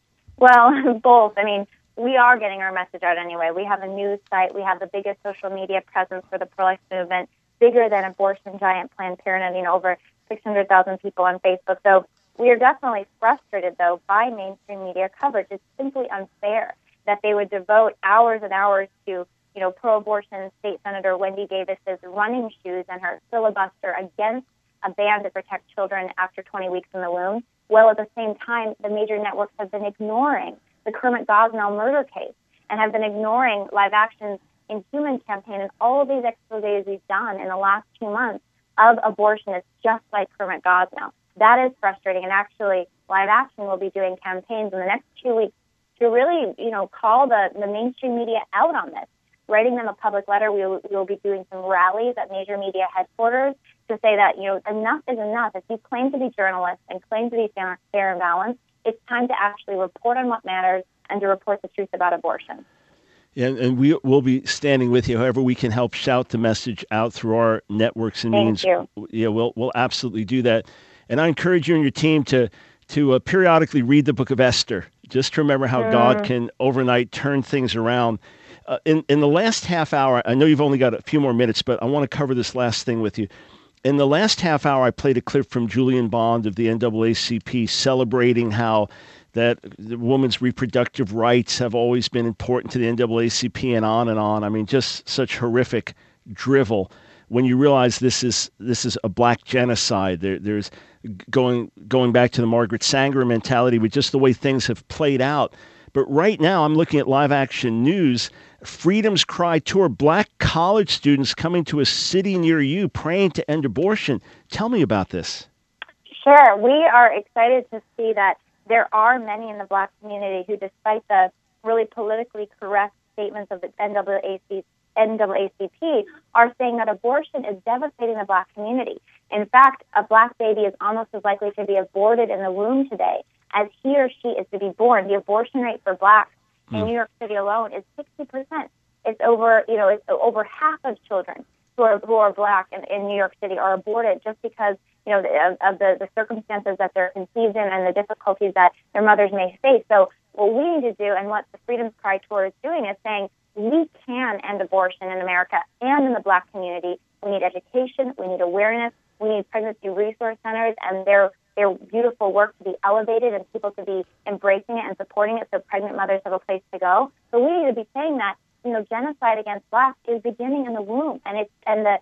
Well, both. I mean, we are getting our message out anyway. We have a news site. We have the biggest social media presence for the pro-life movement, bigger than abortion giant Planned Parenthood, over 600,000 people on Facebook. So we are definitely frustrated, though, by mainstream media coverage. It's simply unfair that they would devote hours and hours to, pro-abortion State Senator Wendy Davis's running shoes and her filibuster against a ban to protect children after 20 weeks in the womb, while at the same time, the major networks have been ignoring the Kermit Gosnell murder case and have been ignoring Live Action's, Inhuman campaign and all of these exposés we've done in the last 2 months of abortion is just like Kermit Gosnell. That is frustrating. And actually, Live Action will be doing campaigns in the next 2 weeks to really, call the mainstream media out on this, writing them a public letter. We will be doing some rallies at major media headquarters to say that, enough is enough. If you claim to be journalists and claim to be fair and balanced, it's time to actually report on what matters and to report the truth about abortion. Yeah, and we will be standing with you. However, we can help shout the message out through our networks and means. Thank you. Yeah, we'll absolutely do that. And I encourage you and your team to periodically read the Book of Esther. Just to remember how God can overnight turn things around. In the last half hour, I know you've only got a few more minutes, but I want to cover this last thing with you. In the last half hour, I played a clip from Julian Bond of the NAACP celebrating how that the woman's reproductive rights have always been important to the NAACP and on and on. I mean, just such horrific drivel when you realize this is a black genocide. There's going back to the Margaret Sanger mentality with just the way things have played out. But right now, I'm looking at Live Action News, Freedom's Cry Tour, black college students coming to a city near you praying to end abortion. Tell me about this. Sure. We are excited to see that there are many in the black community who, despite the really politically correct statements of the NAACP, are saying that abortion is devastating the black community. In fact, a black baby is almost as likely to be aborted in the womb today as he or she is to be born. The abortion rate for blacks in New York City alone is 60%. It's over half of children who are black in New York City are aborted just because of the circumstances that they're conceived in and the difficulties that their mothers may face. So what we need to do, and what the Freedom's Cry Tour is doing, is saying we can end abortion in America and in the black community. We need education, we need awareness, we need pregnancy resource centers and their beautiful work to be elevated and people to be embracing it and supporting it so pregnant mothers have a place to go. So we need to be saying that, genocide against blacks is beginning in the womb, and the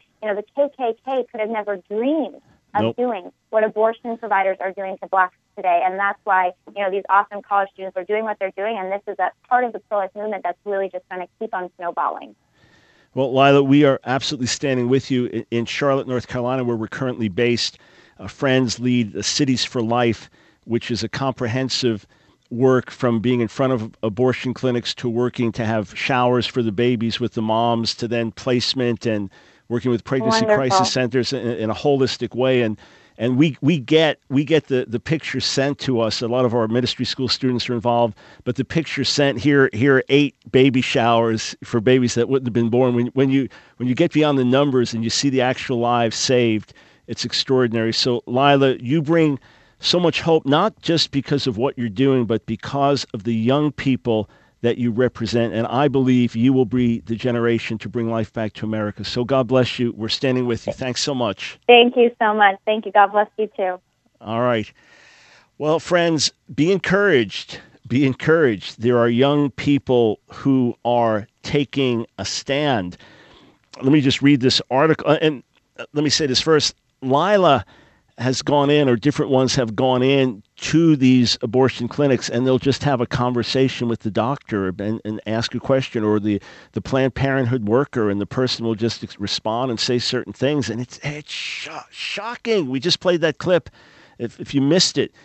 KKK could have never dreamed of doing what abortion providers are doing to blacks today. And that's why, these awesome college students are doing what they're doing, and this is a part of the pro-life movement that's really just going to keep on snowballing. Well, Lila, we are absolutely standing with you in Charlotte, North Carolina, where we're currently based. Friends lead Cities for Life, which is a comprehensive work from being in front of abortion clinics to working to have showers for the babies with the moms to then placement and working with pregnancy crisis centers in a holistic way. And we get the picture sent to us. A lot of our ministry school students are involved, but the picture sent here are 8 baby showers for babies that wouldn't have been born. When you get beyond the numbers and you see the actual lives saved, it's extraordinary. So, Lila, you bring so much hope, not just because of what you're doing, but because of the young people that you represent. And I believe you will be the generation to bring life back to America. So God bless you. We're standing with you. Thanks so much. Thank you so much. Thank you. God bless you too. All right. Well, friends, be encouraged. Be encouraged. There are young people who are taking a stand. Let me just read this article. And let me say this first. Lila has gone in, or different ones have gone in to these abortion clinics, and they'll just have a conversation with the doctor and ask a question, or the Planned Parenthood worker, and the person will just respond and say certain things. And it's shocking. We just played that clip. If you missed it,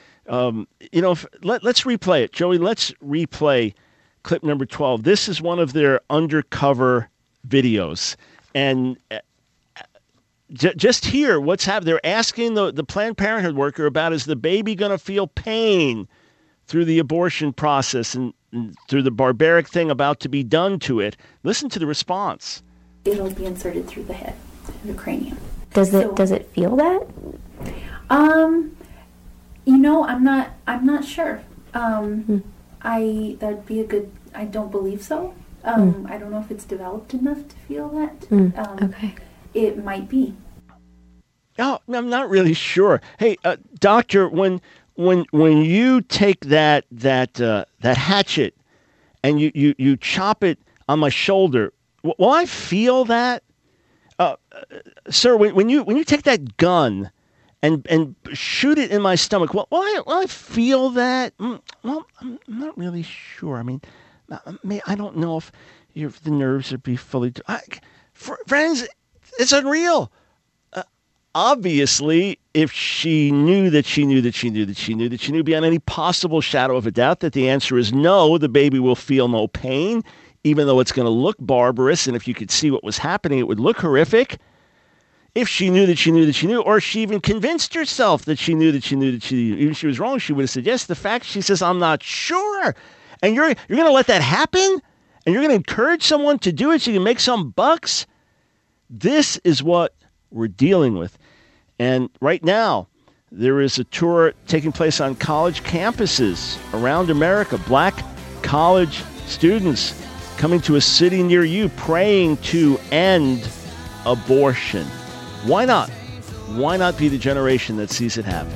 let's replay it. Joey, let's replay clip number 12. This is one of their undercover videos. And just hear what's happening. They're asking the Planned Parenthood worker about, is the baby going to feel pain through the abortion process and through the barbaric thing about to be done to it? Listen to the response. It'll be inserted through the head, the cranium. Does it feel that? I'm not sure. That'd be a good. I don't believe so. I don't know if it's developed enough to feel that. Okay. It might be. Oh, I'm not really sure. Hey, doctor, when you take that hatchet and you chop it on my shoulder, will I feel that? Sir, when you take that gun and shoot it in my stomach, will I feel that? Well, I'm not really sure. I mean, I don't know the nerves would be fully... friends, it's unreal. Obviously, if she knew beyond any possible shadow of a doubt that the answer is no, the baby will feel no pain, even though it's going to look barbarous, and if you could see what was happening, it would look horrific. If she knew, or she even convinced herself that she knew, even if she was wrong, she would have said yes. The fact she says, I'm not sure, and you're going to let that happen, and you're going to encourage someone to do it so you can make some bucks. This is what we're dealing with. And right now, there is a tour taking place on college campuses around America. Black college students coming to a city near you praying to end abortion. Why not? Why not be the generation that sees it happen?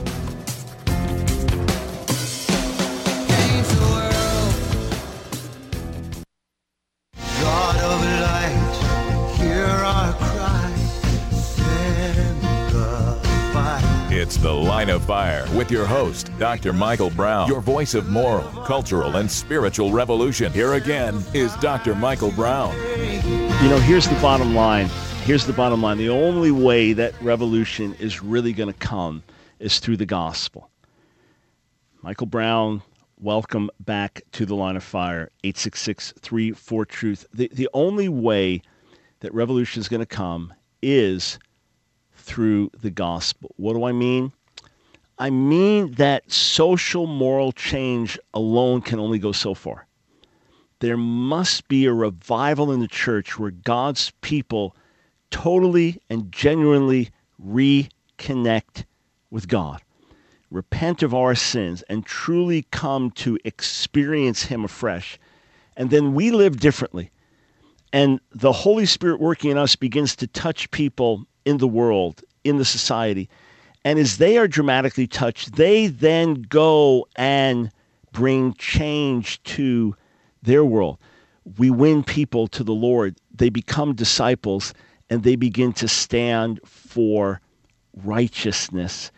God of light, hear our cry, send the fire. It's The Line of Fire with your host, Dr. Michael Brown, your voice of moral, cultural, and spiritual revolution. Here again is Dr. Michael Brown. You know, here's the bottom line. The only way that revolution is really going to come is through the gospel. Michael Brown, welcome back to The Line of Fire, 866-34-TRUTH. The only way that revolution is going to come is through the gospel. What do I mean? I mean that social moral change alone can only go so far. There must be a revival in the church where God's people totally and genuinely reconnect with God, repent of our sins, and truly come to experience Him afresh. And then we live differently. And the Holy Spirit working in us begins to touch people in the world, in the society. And as they are dramatically touched, they then go and bring change to their world. We win people to the Lord. They become disciples, and they begin to stand for righteousness.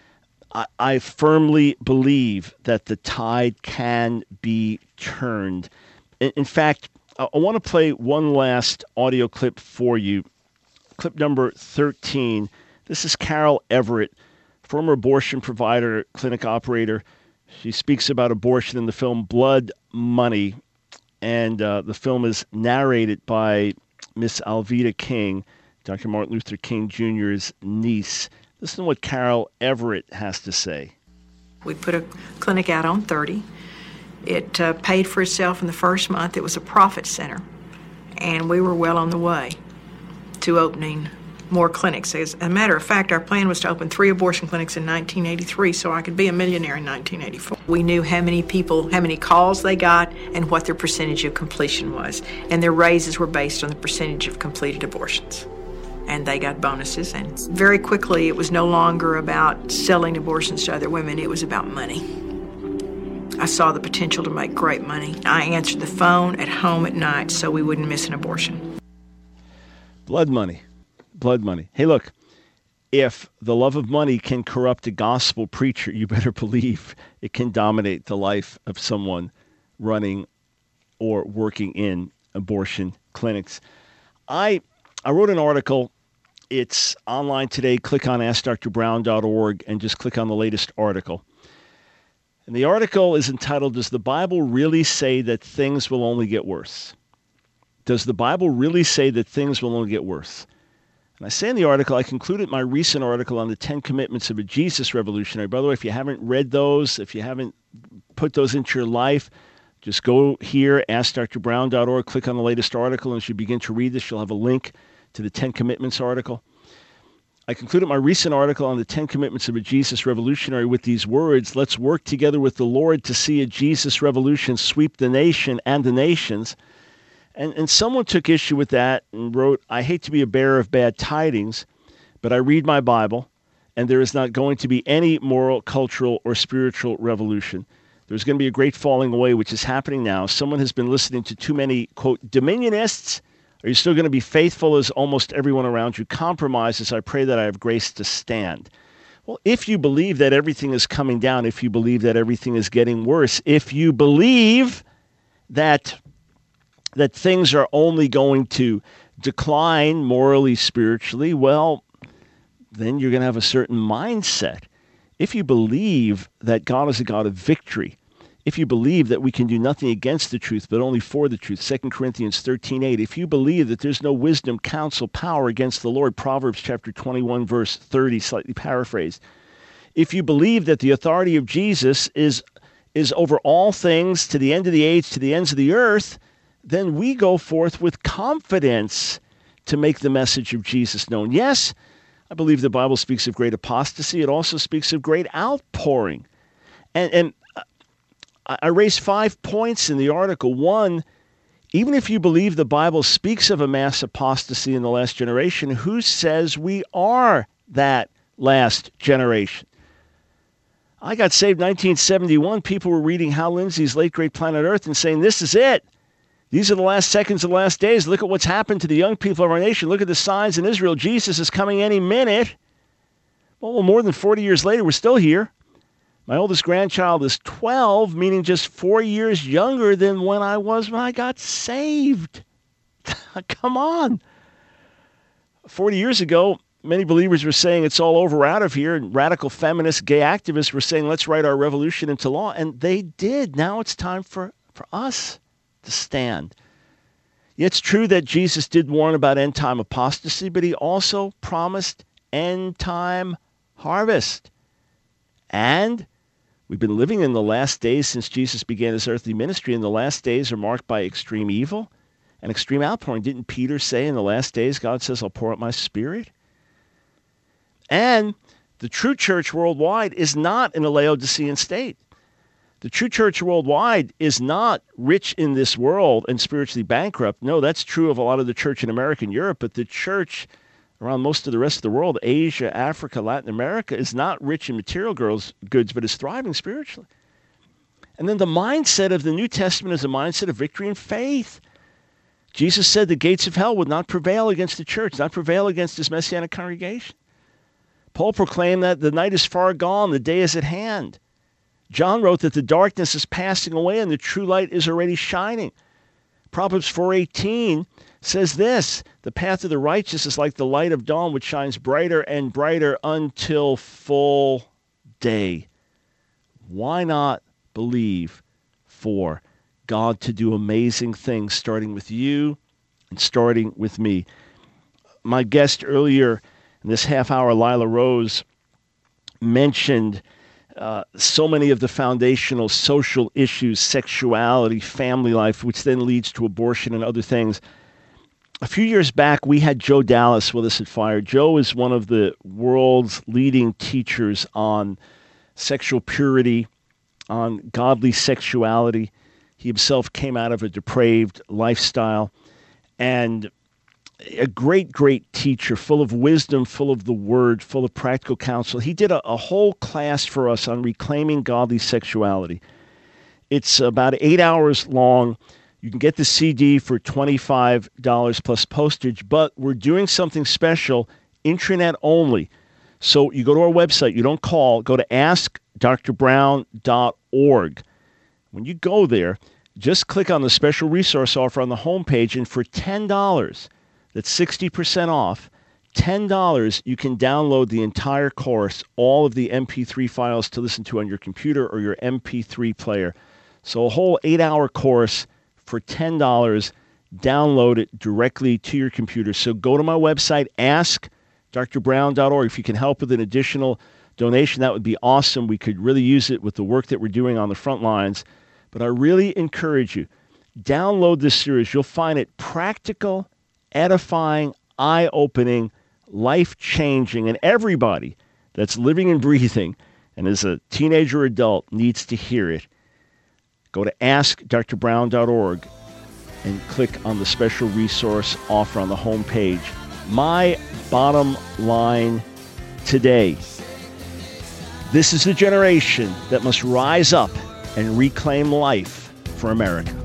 I firmly believe that the tide can be turned. In fact, I want to play one last audio clip for you. Clip number 13. This is Carol Everett, former abortion provider, clinic operator. She speaks about abortion in the film Blood Money, and the film is narrated by Miss Alveda King, Dr. Martin Luther King Jr.'s niece. Listen to what Carol Everett has to say. We put a clinic out on 30. It paid for itself in the first month. It was a profit center, and we were well on the way to opening more clinics. As a matter of fact, our plan was to open 3 abortion clinics in 1983 so I could be a millionaire in 1984. We knew how many people, how many calls they got, and what their percentage of completion was. And their raises were based on the percentage of completed abortions. And they got bonuses. And very quickly, it was no longer about selling abortions to other women. It was about money. I saw the potential to make great money. I answered the phone at home at night so we wouldn't miss an abortion. Blood money. Blood money. Hey, look, if the love of money can corrupt a gospel preacher, you better believe it can dominate the life of someone running or working in abortion clinics. I wrote an article. It's online today. Click on AskDrBrown.org and just click on the latest article. And the article is entitled, Does the Bible Really Say That Things Will Only Get Worse? Does the Bible really say that things will only get worse? And I say in the article, I concluded my recent article on the 10 Commitments of a Jesus Revolutionary. By the way, if you haven't read those, if you haven't put those into your life, just go here, AskDrBrown.org, click on the latest article, and as you begin to read this, you'll have a link to the 10 Commitments article. I concluded my recent article on the 10 Commitments of a Jesus Revolutionary with these words: let's work together with the Lord to see a Jesus revolution sweep the nation and the nations. And someone took issue with that and wrote, I hate to be a bearer of bad tidings, but I read my Bible, and there is not going to be any moral, cultural, or spiritual revolution. There's going to be a great falling away, which is happening now. Someone has been listening to too many, quote, dominionists. Are you still going to be faithful as almost everyone around you compromises? I pray that I have grace to stand. Well, if you believe that everything is coming down, if you believe that everything is getting worse, if you believe that that things are only going to decline morally, spiritually, well, then you're going to have a certain mindset. If you believe that God is a God of victory, if you believe that we can do nothing against the truth, but only for the truth, 2 Corinthians 13:8, if you believe that there's no wisdom, counsel, power against the Lord, Proverbs chapter 21, verse 30, slightly paraphrased, if you believe that the authority of Jesus is over all things to the end of the age, to the ends of the earth, then we go forth with confidence to make the message of Jesus known. Yes, I believe the Bible speaks of great apostasy. It also speaks of great outpouring. And I raised 5 points in the article. One, even if you believe the Bible speaks of a mass apostasy in the last generation, who says we are that last generation? I got saved in 1971. People were reading Hal Lindsey's late great Planet Earth and saying, this is it. These are the last seconds of the last days. Look at what's happened to the young people of our nation. Look at the signs in Israel. Jesus is coming any minute. Well, more than 40 years later, we're still here. My oldest grandchild is 12, meaning just 4 years younger than when I got saved. Come on. 40 years ago, many believers were saying it's all over, out of here, and radical feminists, gay activists were saying let's write our revolution into law, and they did. Now it's time for us to stand. It's true that Jesus did warn about end-time apostasy, but he also promised end-time harvest. And we've been living in the last days since Jesus began his earthly ministry, and the last days are marked by extreme evil and extreme outpouring. Didn't Peter say in the last days, God says, I'll pour out my Spirit? And the true church worldwide is not in a Laodicean state. The true church worldwide is not rich in this world and spiritually bankrupt. No, that's true of a lot of the church in America and Europe, but the church around most of the rest of the world, Asia, Africa, Latin America, is not rich in material goods, but is thriving spiritually. And then the mindset of the New Testament is a mindset of victory and faith. Jesus said the gates of hell would not prevail against the church, not prevail against his messianic congregation. Paul proclaimed that the night is far gone, the day is at hand. John wrote that the darkness is passing away and the true light is already shining. Proverbs 4:18 says this, the path of the righteous is like the light of dawn, which shines brighter and brighter until full day. Why not believe for God to do amazing things, starting with you and starting with me? My guest earlier in this half hour, Lila Rose, mentioned so many of the foundational social issues, sexuality, family life, which then leads to abortion and other things. A few years back, we had Joe Dallas with us at Fire. Joe is one of the world's leading teachers on sexual purity, on godly sexuality. He himself came out of a depraved lifestyle, and a great, great teacher, full of wisdom, full of the word, full of practical counsel. He did a whole class for us on reclaiming godly sexuality. It's about 8 hours long. You can get the CD for $25 plus postage, but we're doing something special, intranet only. So you go to our website, you don't call, go to askdrbrown.org. When you go there, just click on the special resource offer on the homepage, and for $10, that's 60% off, $10, you can download the entire course, all of the MP3 files to listen to on your computer or your MP3 player. So a whole 8-hour course for $10, download it directly to your computer. So go to my website, askdrbrown.org. If you can help with an additional donation, that would be awesome. We could really use it with the work that we're doing on the front lines. But I really encourage you, download this series. You'll find it practical, edifying, eye-opening, life-changing, and everybody that's living and breathing and is a teenager or adult needs to hear it. Go to askdrbrown.org and click on the special resource offer on the homepage. My bottom line today, this is the generation that must rise up and reclaim life for America.